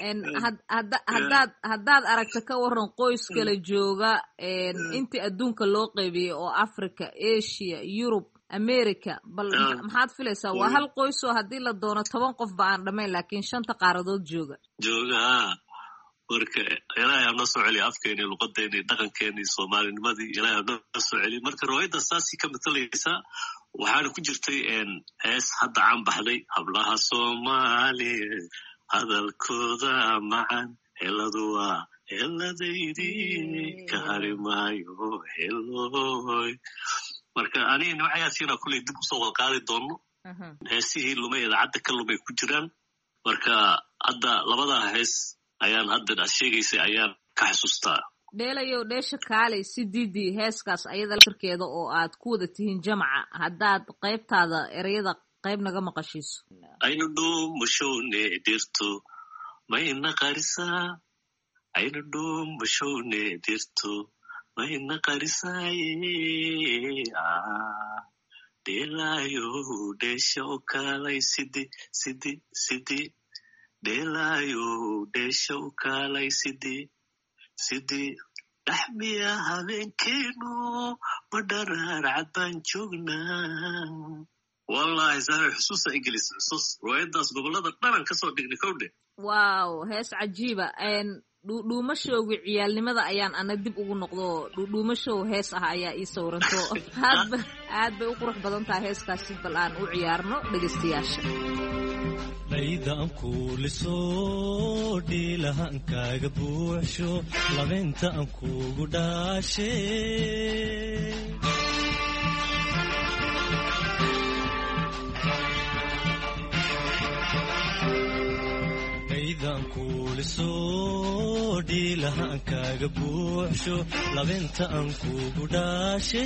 haddaad haddaad aragta ka waran qoys kala jooga intii adduunka loo qaybiyey oo africa asia yurub america bal maxaad filaysaa waa hal qoys oo haddii la doono toban qof ba aan dhamayn laakiin shanta qaaradood jooga jooga marka ilaahay ha noo soo celiya afkeeni luqadeeni dhaqankeeni soomaalinimadii ilaahay ha noo soo celiya marka riwaayadda saasii ka matalaysaa waxaana ku jirtay hees hadda caan baxday hablaha soomaaliya hadalkooda macan heladu waa heladaydii ka hari maayo heloy marka aniga nimcayaasiina kulley dib usoo wada qaadi doono heesihii lumay idaacadda ka lumay ku jiraan marka hadda labadaa hees ayaan hadda sheegaysay ayaan ka xasuustaa dheelayow dheesha kaalay si diidii heeskaas ayada lafirkeeda oo aad ku wada tihiin jamca haddaad qaybtaada ereyada qayb naga maqashiiso aynu dhuumashowne dirto mayna qarisaa aynu dhuumashowne dirto mayna qarisaaye dheelayow dheesha oo kaalay sidi sidi sidi dheelayow dheesha u kaalay sidii sidii dhaxmiya habeenkeenu ma dharaar cad baan joognaa wallahi saare xusuusa ingiliis xusuus riwaayadaas gobolada dhanan kasoo dhignay kowdhe wow hees cajiiba dhuudhuumashowgii ciyaalnimada ayaan ana dib ugu noqdo dhuudhuumashow hees ah ayaa ii sawranto aad bay u qurux badan tahay heeskaasi bal aan u ciyaarno dhegeystayaasha dhaydan kuuliso dhiilahan kaaga buuxsho labeynta aan kuugu dhaashe dhaydan kuuliso dhiilahan kaaga buuxsho labeynta aan kuugu dhaashe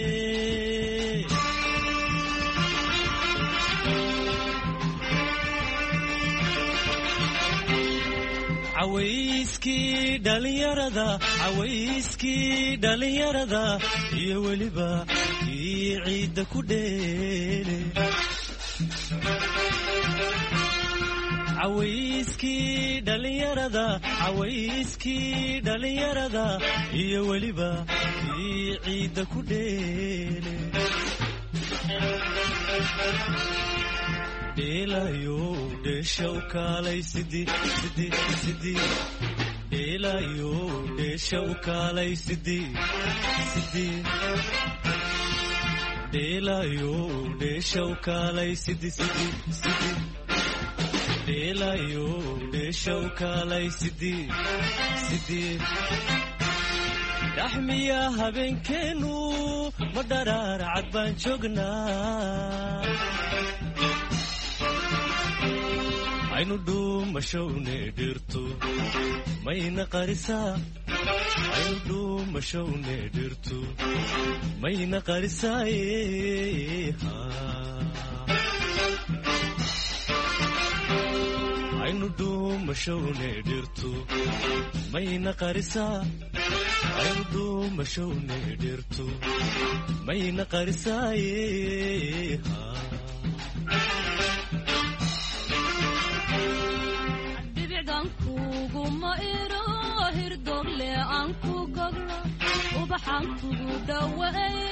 cawayskii dhalinyarada cawayskii dhalinyarada iyo weliba kii ciidda ku dheele cawayskii dhalinyarada cawayskii dhalinyarada iyo weliba kii ciidda ku dheele dheelayo dheesha u kaalay sidii sidii sidii dheelayo dheesha u kaalay sidii sidii dheelayo dheesha u kaalay sidii sidii sidii dheelayo dheesha u kaalay sidii sidii dhaxmiya habeenkeenu ma dharaar cad baan joognaa aynu dhuumashowne dhirtu mayna qarisaa aynu dhuumashowne dhirtu mayna qarisaaye aynu dhuumashowne dhirtu mayna qarisaa aynu dhuumashowne dhirtu mayna qarisaaye kuguma iro hirdogle aan ku goglo ubaxaan kugu dhaweeye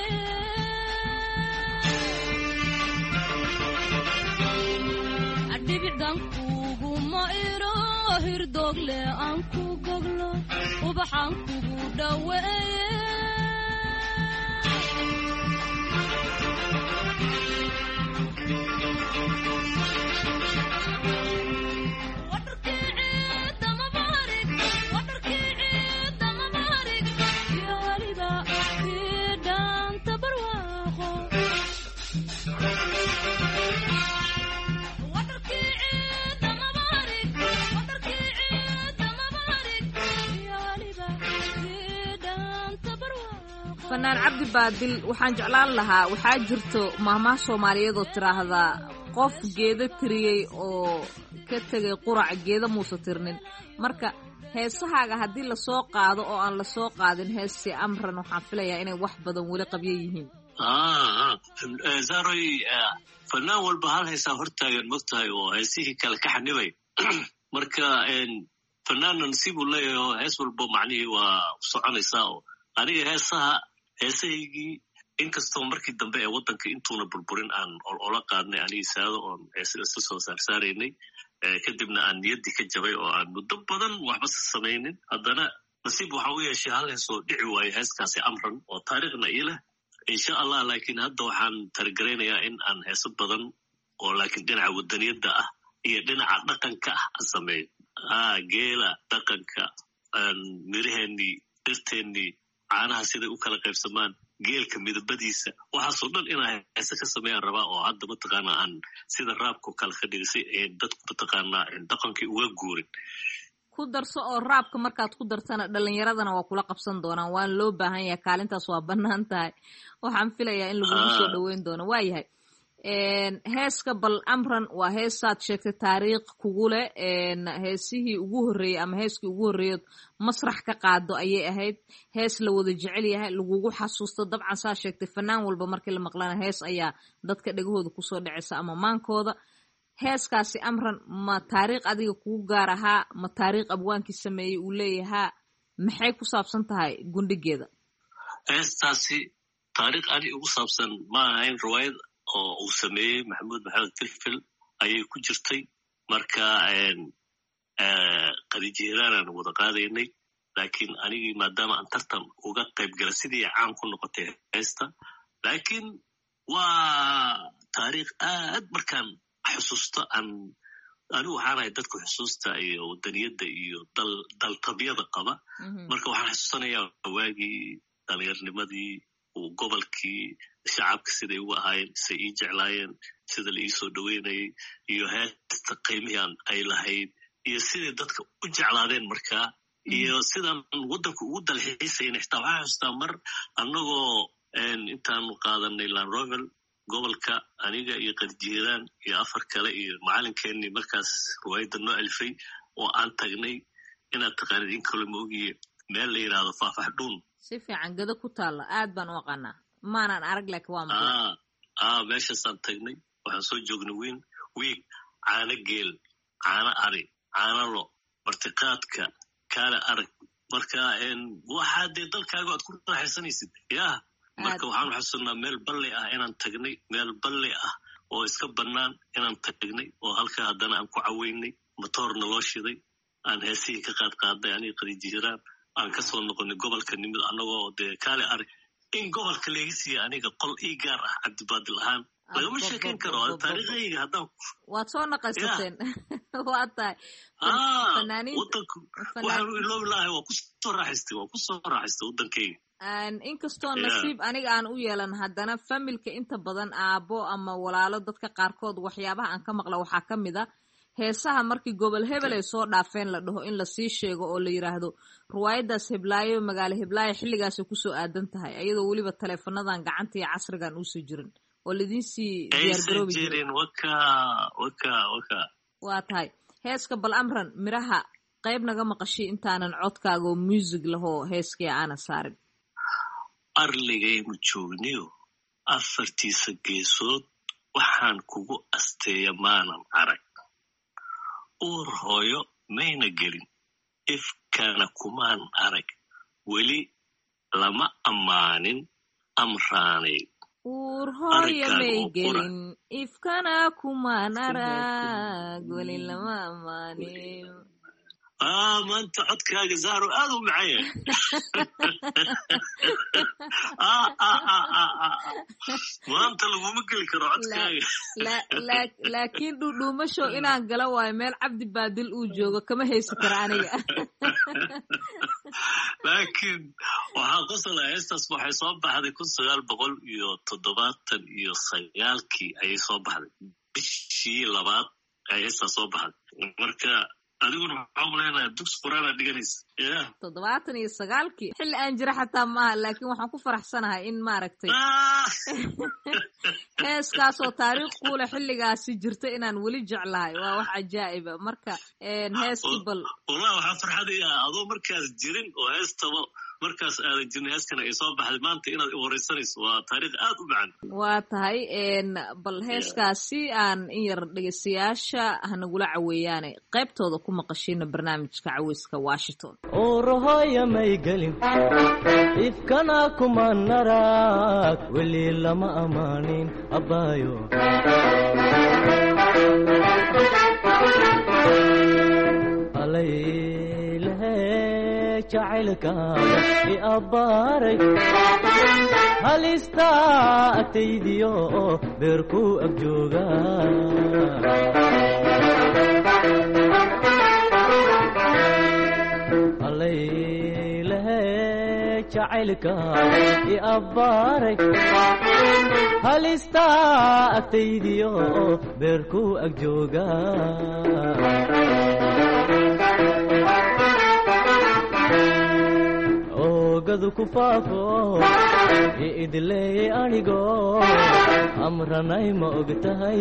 dhibicdan kuguma iro hirdogle aan ku goglo ubaxaan kugu dhaweeye fanaan cabdi baadil waxaan jeclaan lahaa waxaa jirto maahmaah soomaaliyeed oo tiraahdaa qof geeda tiriyey oo ka tegay qurac geeda muusa tirnin marka heesahaaga haddii lasoo qaado oo aan lasoo qaadin heestii amran waxaan filayaa inay wax badan weli qabyo yihiin zaroy fanaan walba hal heesaa hortaagan mogtahay oo heesihii kale ka xanibay marka fanaanna nasiibuu leeyahay oo hees walba macnihii waa soconaysaa oo aniga heesaha heesahaygii inkastoo markii dambe ee waddanka intuuna burburin aan ola qaadnay anigii saado oon heesa iska soo saarsaaraynay kadibna aan niyaddii ka jabay oo aan muddo badan waxba sa samaynin haddana nasiib waxa u yeeshay hal heesoo dhici waayo heeskaasi amran oo taariikhna ii leh insha allah laakiin hadda waxaan targaraynayaa in aan heeso badan oo laakiin dhinaca wadaniyadda ah iyo dhinaca dhaqanka ah aan sameeyo geela dhaqanka miraheennii dhirteennii caanaha siday u kala qaybsamaan geelka midabadiisa waxaasoo dhan inaa heese ka sameeyaan rabaa oo hadda mataqaanaa aan sida raabkao kale ka dhigisay dadku mataqaanaa dhaqankii uga guurin ku darso oo raabka markaad ku dartana dhalinyaradana waa kula qabsan doonaan waana loo baahan yahay kaalintaas waa bannaan tahay waxaan filayaa in lagugu soo dhoweyn doono waa yahay heeska bal amran waa heesaad sheegtay taariikh kugu leh heesihii ugu horreeyey ama heeskii ugu horreeyood masrax ka qaado ayay ahayd hees la wada jecel yahay lagugu xasuusto dabcan saa sheegtay fanaan walba markii la maqlana hees ayaa dadka dhegahooda kusoo dhacaysa ama maankooda heeskaasi amran ma taariikh adiga kugu gaar ahaa ma taariikh abwaankii sameeyey uu leeyahaa maxay ku saabsan tahay gundhigeeda heestaasi taariikh ani ugu saabsan ma ahayn riwaayad oo uu sameeyey maxamuud maxamed filfil ayay ku jirtay marka qadijihiiraanaan wada qaadaynay laakiin anigii maadaama aan tartan uga qayb gala sidii caan ku noqotay heesta laakiin waa taariikh aad markaan xusuusta aan anigu waxaan ahay dadka xusuusta iyo wadaniyadda iyo dal daltabyada qaba marka waxaan xasuusanayaa waagii dhalinyarnimadii uu gobolkii shacabka siday ugu ahaayeen siday ii jeclaayeen sida la ii soo dhaweynayay iyo heesta qiimihii ay lahayd iyo siday dadka u jeclaadeen markaa iyo sidaan waddanka ugu dalxiisayna xitaa waxaan xasuustaa mar annagoo intaanu qaadanay lanrovel gobolka aniga iyo qarjiiraan iyo afar kale iyo macalinkeenii markaas ruwaayadda noo alifay oo aan tagnay inaad taqaanid in kale ma ogiye meel la yidhaahdo faafax dhuun si fiican gado ku taalla aad baan u aqaanaa maanan arag laakiin waa maqlay aa meeshaasaan tagnay waxaan soo joognay wiin wiig caano geel caano ari caano lo martiqaadka kaale arag marka waxaa dee dalkaaga aad ku raaxaysanaysid yaa marka waxaan xasuusnaa meel balle ah inaan tagnay meel balle ah oo iska bannaan inaan tagnay oo halkaa haddana aan ku caweynay motoorna loo shiday aan heesihii ka qaad qaaday aniga qadiijiraan aan ka soo noqonay gobolka nimid annagoo dee kaale arag in gobolka laga siiya aniga qol ii gaar ah cabdibaadil ahaan lagama sheekayn karo taariikhayga haddaan waad soo naqaysateen waa tahay wadanku waxaan u iloobi lahay waa kusoo raaxaystay waa kusoo raaxaystay waddankayga inkastoo nasiib aniga aan u yeelan haddana familka inta badan aabbo ama walaalo dadka qaarkood waxyaabaha aan ka maqla waxaa ka mid a heesaha markii gobol hebel ay soo dhaafeen la dhaho in lasii sheego oo la yidhaahdo ruwaayaddaas heblaayo magaalo heblaayo xilligaasay kusoo aadan tahay iyadoo weliba taleefonadan gacanta iyo casrigan uusa jirin oo laidiinsii diyaargaroobi jirin waa tahay heeska bal amran miraha qayb naga maqashay intaanan codkaaga oo muusig lahoo heeskii aana saarin arligaynu joogniyo afartiisa geesood waxaan kugu asteeya maanan arag uur hooyo mayna gelin ifkana kumaan arag weli lama ammaanin amraanay uur hooyo may gelin ifkana kumaan arag weli lama ammaanin ah maanta codkaaga zahro aad u macaan yahay maanta laguma geli karo codkaaga laakiin dhudhuumasho inaan gala waayo meel cabdi baadil uu joogo kama haysi kara aniga laakiin waxaa qosala heestaas waxay soo baxday kun sagaal boqol iyo toddobaatan iyo sagaalkii ayay soo baxday bishii labaad ay heestaas soo baxday marka adiguna waxaa umaleynaya dugsi quraana dhiganaysa ya toddobaatan iyo sagaalkii xilli aan jira xataa maaha laakiin waxaan ku faraxsanahay in maaragtay heeskaasoo taariikh kuule xilligaasi jirta inaan weli jeclahay waa wax cajaa'iba marka heeskii bal wallahi waxaa farxadaya adoo markaas jirin oo heestaba markaas aadan jirin heeskana ay soo baxday maanta inaad i waraysanayso waa taariikh aad u macan waa tahay bal heeskaasi aan in yar dhegeystayaasha hanagula caweeyaane qaybtooda ku maqashina barnaamijka caweyska washington uurahoya may gelin ifkana kuma narag weli lama ammaanin abbaayo alaylehe jacaylkaaga i abbaaray halistaa agtaydiyo beerku ag jooga alaylehe jacaylkaaga i abbaaray halistaa agtaydiyo beerku ag jooga oogadu ku faafo i idleeyey anigo amranay ma og tahay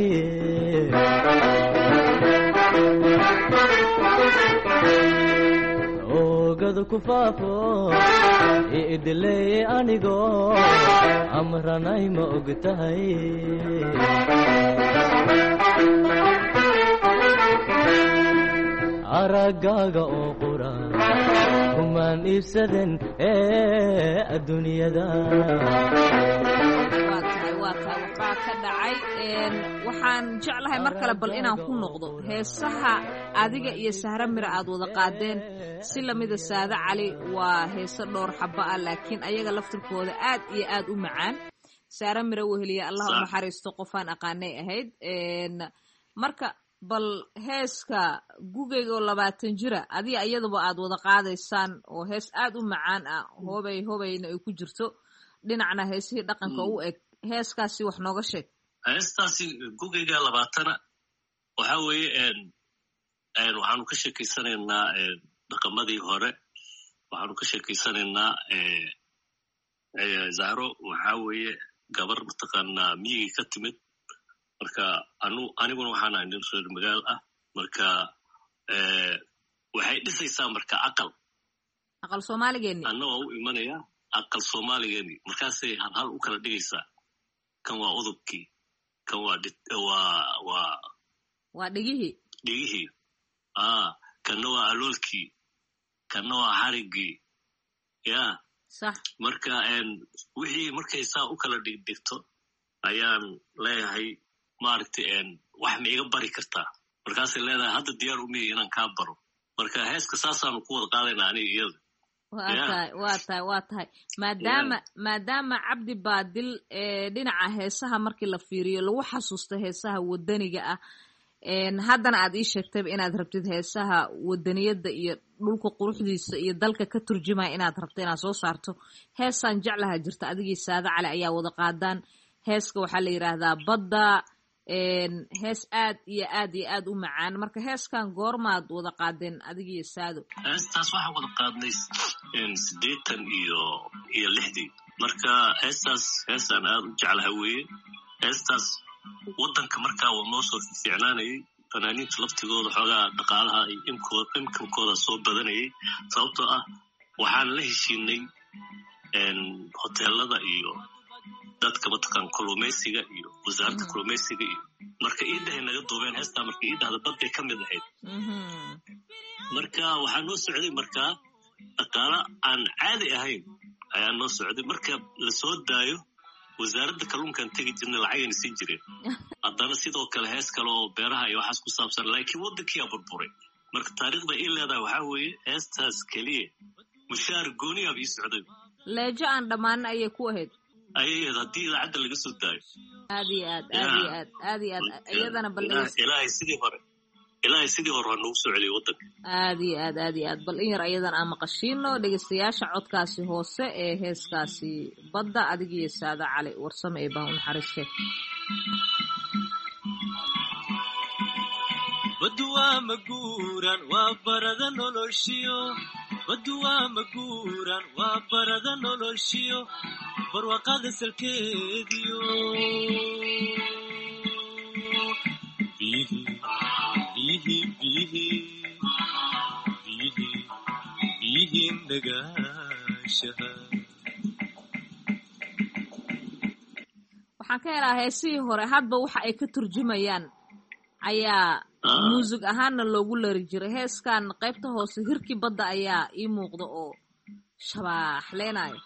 oogadu ku faafo i idleeyey anigo amranay ma og tahay araggaaga oo qura kumaan iibsaden ee adduunyada waa tahay waa tahay waxbaa ka dhacay waxaan jeclahay mar kale bal inaan ku noqdo heesaha adiga iyo sahro mira aad wada qaadeen si lamida saade cali waa heese dhowr xaba ah laakiin ayaga laftirkooda aad iyo aad u macaan saare mira weheliya allah u naxariisto qofaan aqaanay ahayd marka bal heeska gugayga oo labaatan jira adiga iyaduba aad wada qaadaysaan oo hees aad u macaan ah hobay hobayna ay ku jirto dhinacna heesihii dhaqanka u eg heeskaasi wax nooga sheeg heestaasi gugayga labaatana waxa weeye waxaanu ka sheekeysanaynaa dhaqamadii hore waxaanu ka sheekeysanaynaa zahro waxa weeye gabar mataqaanaa miyigii ka timid marka anu aniguna waxaan ahay nin reer magaal ah marka waxay dhisaysaa marka aqal aqal soomaaligeeni annagoo u imanaya aqal soomaaligeeni markaasay hal hal u kala dhigaysaa kan waa udubkii kan waa waa waa waa dhigihii dhigihii ah kanna waa aloolkii kanna waa xarigii ya sax marka wixii markay saa u kala dhigdhigto ayaan leeyahay maaragtay wax ma iga bari kartaa markaasay leedahay hadda diyaar u mihi inaan kaa baro marka heeska saasaanu ku wada qaadaynaa aniga iyada waa tahay waa tahay waa tahay maadaama maadaama cabdi baadil dhinaca heesaha markii la fiiriyo lagu xasuusto heesaha wadaniga ah haddana aad ii sheegtayba inaad rabtid heesaha wadaniyadda iyo dhulka quruxdiisa iyo dalka ka turjumaya inaad rabto inaad soo saarto heesaan jeclaha jirta adigii saade cali ayaa wada qaadaan heeska waxaa la yidhaahdaa badda hees aad iyo aad iyo aad u macaan marka heeskan goormaad wada qaadeen adigiiyo saado heestaas waxaa wada qaadnay siddeetan iyo iyo lixdii marka heestaas heestaan aad u jeclaha weeye heestaas waddanka markaa waa noo soo fiicnaanayay fanaaniinta laftigooda xoogaa dhaqaalaha iyo imkankooda soo badanayay sababtoo ah waxaan la heshiinay hoteelada iyo dadka mataqaan kalluumaysiga iyo wasaaradda kalluumaysiga iyo marka iidahay naga duubeen heestaa marka iidahda badday ka mid ahayd marka waxaa noo socday markaa dhaqaala aan caadi ahayn ayaa noo socday marka la soo daayo wasaaradda kalluunkan tegi jirnay lacagayna siin jireen haddana sidoo kale hees kale oo beeraha iyo waxaas ku saabsan laakiin waddankiyaa burburay marka taariikhda ii leedahay waxaa weeye heestaas keliya mushaar gooniyaaba ii socday leejo aan dhammaanin ayay ku ahayd ayayd haddii idaacadda laga soo daayo aad iyo aad aad iyo aad aad iyo aad iyadana bal ilaahay sidii hore ilaahay sidii hore ha noogu soo celiyay waddanka aad iyo aad aad iyo aad bal in yar ayadan aan maqashiino dhegeystayaasha codkaasi hoose ee heeskaasi badda adigiiyo saade cali warsame ee baa u naxariiste baddu waa maguuran waa barada noloshiyo baddu waa maguuran waa barada noloshiyo barwaaqada salkeediyo bihi bihi bihi bihi bihi nagaashaha waxaan ka helaa heesihii hore hadba waxa ay ka turjumayaan ayaa muusig ahaanna loogu lari jiray heeskan qaybta hoose hirkii badda ayaa ii muuqda oo shabaaxleynayo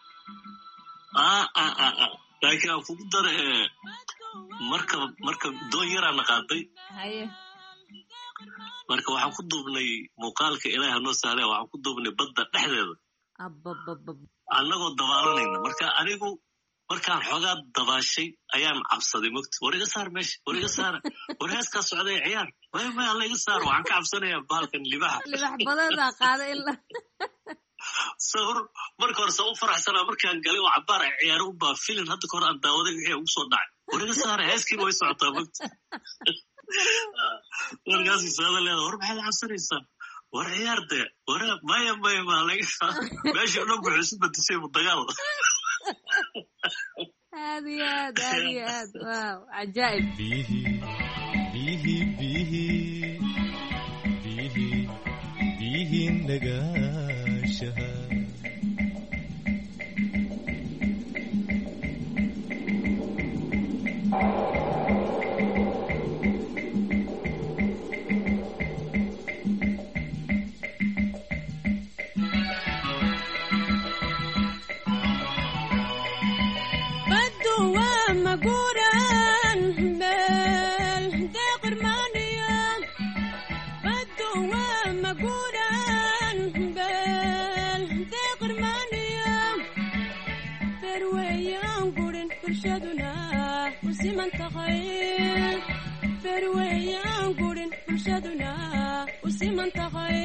laakiin aan kugu dara marka marka doon yaraana qaaday haye marka waxaan ku duubnay muuqaalka ilaahay hanoo sahlay waxaan ku duubnay badda dhexdeeda abababab annagoo dabaalanayna marka anigu markaan xoogaa dabaashay ayaan cabsaday mogti war iga saar meesha war iga saara war heeskaa socday ciyaar way may alla iga saar waxaan ka cabsanayaa baalkan libaxa libax badanaa qaada ila sawir marka hore sa u faraxsanaa markaan galay oo cabbaar ay ciyaaro u baa filin hadda ka hor aan daawaday wixii ugu soo dhacay war iga saara heeskiina way socotaa mogti warkaasii saada leeda war maxaad cabsanaysaa war ciyaar dee war maya maya maa laga saar meeshii dhan wuxuu isu bedeshay dagaal aad iyo aad aad iyo aad waaw cajaa'ib bihi bihi bihi bihi bihi nagaashaha بروايان siman tahay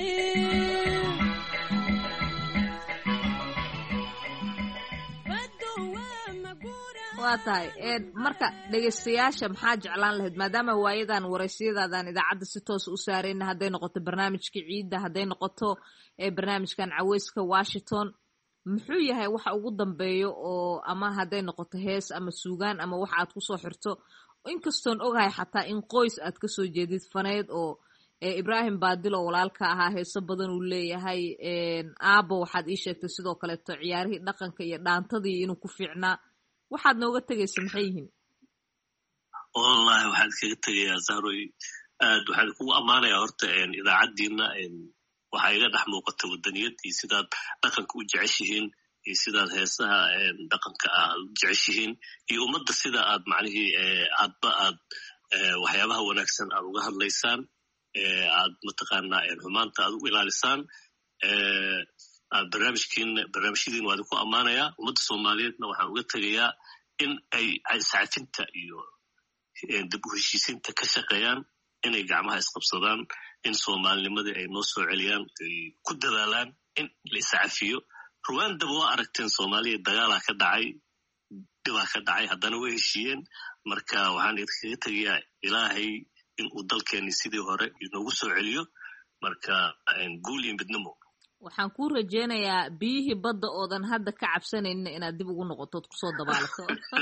waa tahay marka dhegaystayaasha maxaa jeclaan lahayd maadaama waayadan waraysiyadaadan idaacadda si toos u saarayna hadday noqoto barnaamijka ciidda hadday noqoto barnaamijkan caweyska washington muxuu yahay waxa ugu dambeeyo oo ama hadday noqoto hees ama suugaan ama waxa aad kusoo xirto inkastoon ogahay xataa in qoys aad kasoo jeedid faneyd oo ibraahim baadil oo walaalka ahaa heeso badan uu leeyahay aabo waxaad ii sheegtay sidoo kaleeto ciyaarihii dhaqanka iyo dhaantadii inuu ku fiicnaa waxaad nooga tegaysa maxay yihiin wallahi waxaad kaga tegayaa zahroy aad waxaan kugu ammaanayaa horta idaacaddiina waxaa iga dhex muuqata wadaniyad iyo sidaad dhaqanka u jeceshihiin iyo sidaad heesaha dhaqanka aad u jeceshihiin iyo ummadda sida aad macnihii aadba aad waxyaabaha wanaagsan aad uga hadlaysaan aad mataqaanaa xumaanta aad u ilaalisaan barnaamijkiin barnaamijyadiin waa idinku ammaanayaa ummadda soomaaliyeedna waxaan uga tegayaa in ay iscafinta iyo dib u heshiisiinta ka shaqeeyaan inay gacmaha isqabsadaan in soomaalinimadii ay noo soo celiyaan ay ku dadaalaan in la iscafiyo ruwaandaba waa aragteen soomaaliya dagaalaa ka dhacay dhibaa ka dhacay haddana way heshiiyeen marka waxaan idinkaga tegayaa ilaahay in uu dalkeeni sidii hore inoogu soo celiyo marka guul iyo midnimo waxaan kuu rajeynayaa biyihii badda oodan hadda ka cabsanaynin inaad dib ugu noqotood kusoo dabaalato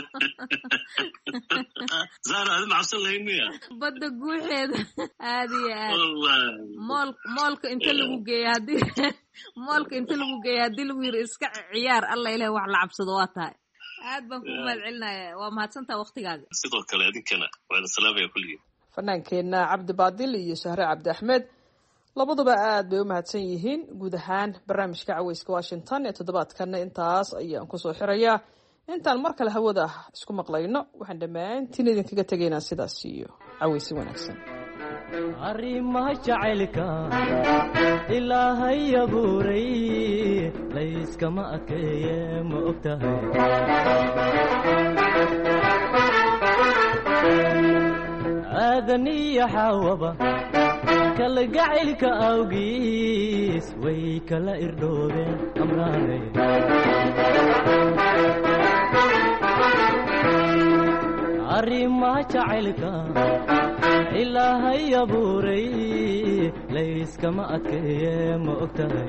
zahra adi ma cabsan lahayn miya badda guuxeeda aad iyo aad mool moolka inta lagu geeya haddii moolka inta lagu geeya haddii lagu yiri iska ciyaar alla ilaah wax la cabsado waa tahay aad baan kugu mahad celinaya waa mahadsantaa waktigaaga sidoo kale idinkana waan salaamaya kulligii fanaankeenna cabdi baadil iyo shahre cabdi axmed labaduba aad bay u mahadsan yihiin guud ahaan barnaamijka caweyska washington ee toddobaadkanna intaas ayaan kusoo xirayaa intaan mar kale hawada isku maqlayno waxaan dhammaantiin idinkaga tegaynaa sidaas iyo caweysi wanaagsan arrimaha jacaylka ilaahay abuuray layskama adkeeye ma og tahay aadan iyo xaawaba kalgacaylka awgiis way kala irdhoobeen amraanay arrimaha jacaylka ilaahay abuuray layskama adkeeye ma og tahay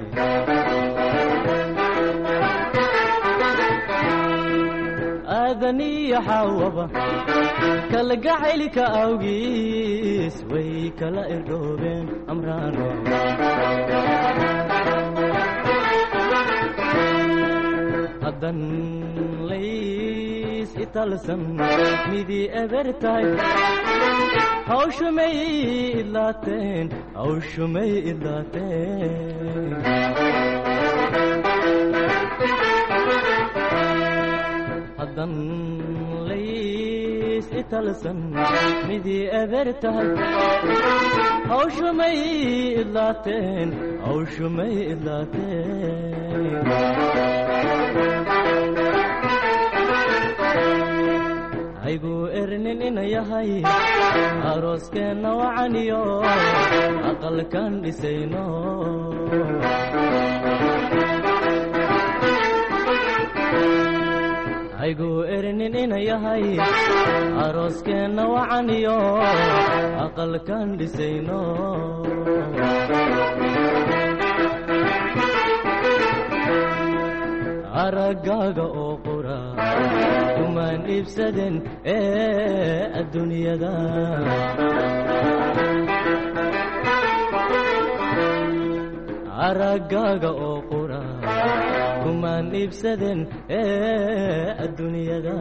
aadan iyo xaawaba kalgacaylka awgiis way kala irdhoobeen amraano haddan lays italsan midii eber tahay hawshumay idlaateen hawshumay idlaateen haddan lays italsan midii eber tahay hawshumay idlaateen hawshumay idlaateen haygu ernin ina yahay arooskeenna wacaniyo aqalkan dhisayno haygu ernin ina yahay arooskeenna wacaniyo aqalkan dhisayno araggaaga oo qura kumaan iibsaden ee adduunyada araggaaga oo qura kumaan iibsaden ee adduunyada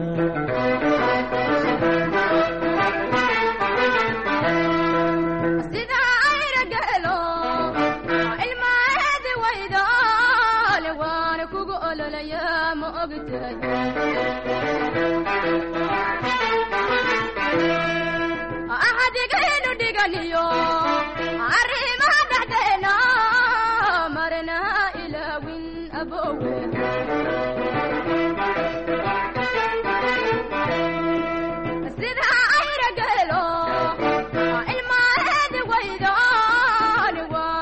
axadigaynu dhiganiyo arrimaha dhexdeena marna ilaawin abowe sida ayra gelo ilmaheedi waydan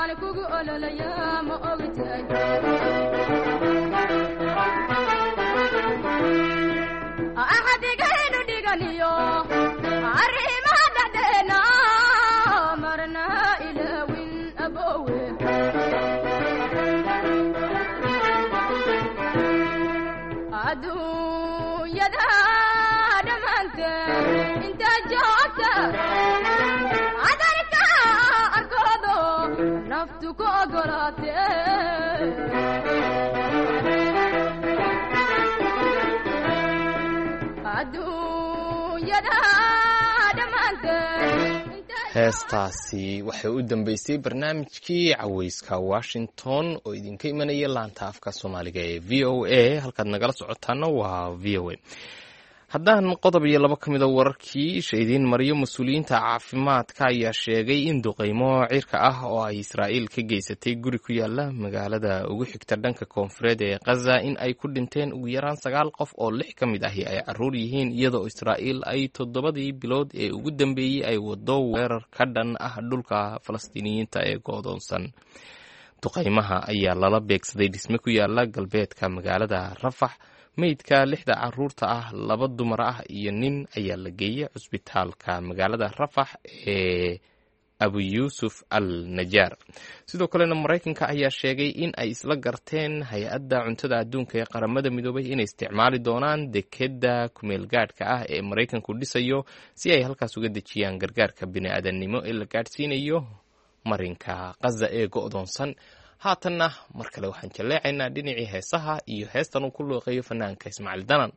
abowe adduunyada dhammaanteed inta joogta adarka arkoodo naftu ku ogolaatee adduunyada dhammaanteed heestaasi waxay u dambeysay barnaamijkii caweyska washington oo idinka imanaya laanta afka soomaaliga ee v o a halkaad nagala socotaana waa v o a haddaan qodob iyo labo ka mida wararkii shaydiin mariyo mas-uuliyiinta caafimaadka ayaa sheegay in duqeymo cirka ah oo ay israa'iil ka geysatay guri ku yaala magaalada ugu xigta dhanka koonfureed ee khaza in ay ku dhinteen ugu yaraan sagaal qof oo lix ka mid ahi ay caruur yihiin iyadoo israa'iil ay toddobadii bilood ee ugu dambeeyey ay wado weerar ka dhan ah dhulka falastiiniyiinta ee goodoonsan duqeymaha ayaa lala beegsaday dhisme ku yaala galbeedka magaalada rafax meydka lixda caruurta ah laba dumar ah iyo nin ayaa la geeyey cusbitaalka magaalada rafax ee abu yuusuf al najaar sidoo kalena maraykanka ayaa sheegay in ay isla garteen hay-adda cuntada adduunka ee qaramada midoobay inay isticmaali doonaan dekeda kumeel gaadhka ah ee maraykanku dhisayo si ay halkaas uga dejiyaan gargaarka bini-aadannimo ee la gaadhsiinayo marinka khaza ee go'doonsan haatanna mar kale waxaan jaleecaynaa dhinacii heesaha iyo heestan uu ku looqeeyo fanaanka ismaaciil danan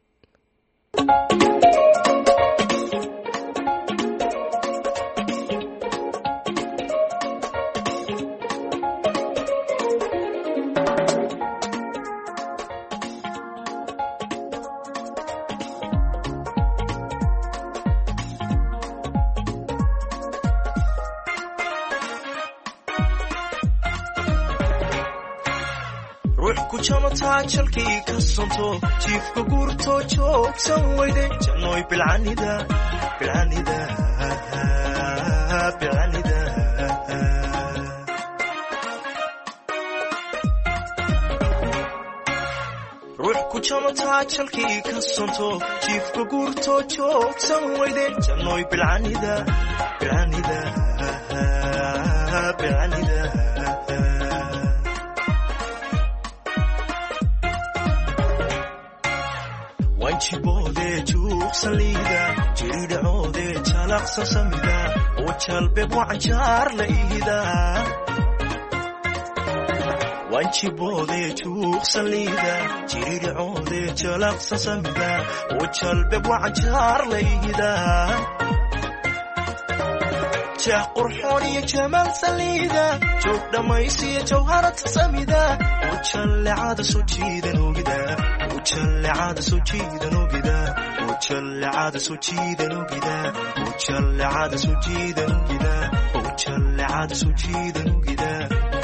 jalkii ka sonto jiifka guurto joogsan weyde jannoy bilcanida bilcanida bilcanida ruux ku jamataa jalkii ka sonto jiifka guurto joogsan weyde jannoy bilcanida bilcanida bilcanida wanjiboode juuqsaliida jiridhacoode jalaqsan samida oo jalbeeb wacanjaar la ihida wanjiboode juuqsaliida jiridhacoode jalaqsan samida oo jalbeeb wacanjaar la ihida jah qurxoon iyo jamaal saliida joog dhammaysiya jawharata samida oo jallecada soo jiidan ogida وجلعاد سوجيدا نوغدا وجلعاد سوجيدا نوغدا وجلعاد سوجيدا نوغدا وجلعاد سوجيدا نوغدا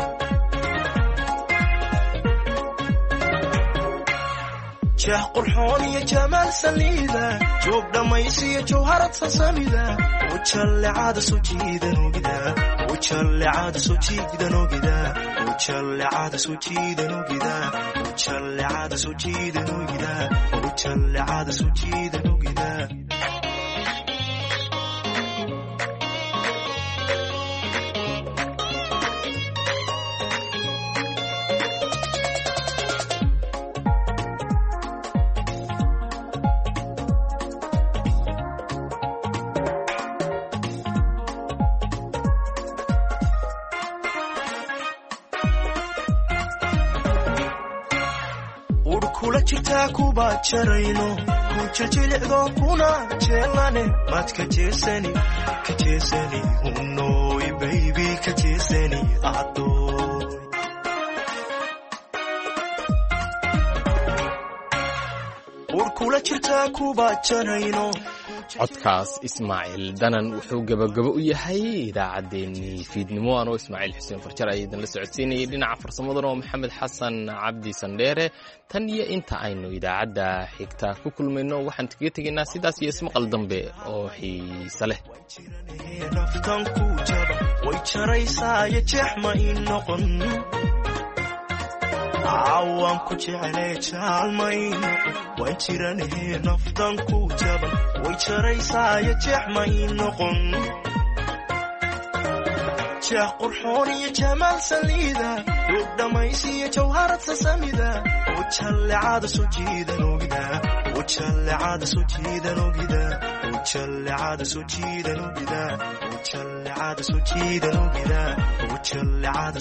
جاه قرحون يا جمال سليدا جوب دميسي جوهرة سميدا وجلعاد سوجيدا نوغدا وجلعاد سوجيدا نوغدا وجلعاد سوجيدا نوغدا وجلعاد سوجيدا نوغدا وجلعاد سوجيدا نوغدا kuba jarayno ku jiljilicdo kuna jeelane mad ka jeesani ka jeesani unoy baby ka jeesani ado urkula jirta kuba jarayno codkaas ismaaciil danan wuxuu gabagabo u yahay idaacaddeenii fiidnimo anoo ismaaciil xuseen farjar ayaa idinla socodsiinayay dhinaca farsamadana oo maxamed xasan cabdi sandheere tan iyo inta aynu idaacadda xigta ku kulmayno waxaan kaga tegaynaa sidaas iyo ismaqal dambe oo xiise leh way jaraysaayo jeexma ii noqon عوام كجعلي جالمين وانجرانه نفطن كوجبا ويشريسا يجحمين نقن shaah qurxoon iyo jamaal saliida duub dhammaysiyo jawharad sasamida ujallecada soo jiidan ogida ujallecada soo jiidan ogida ujallecada soo jiidan ogida ujallecada soo jiidan ogida ujallecada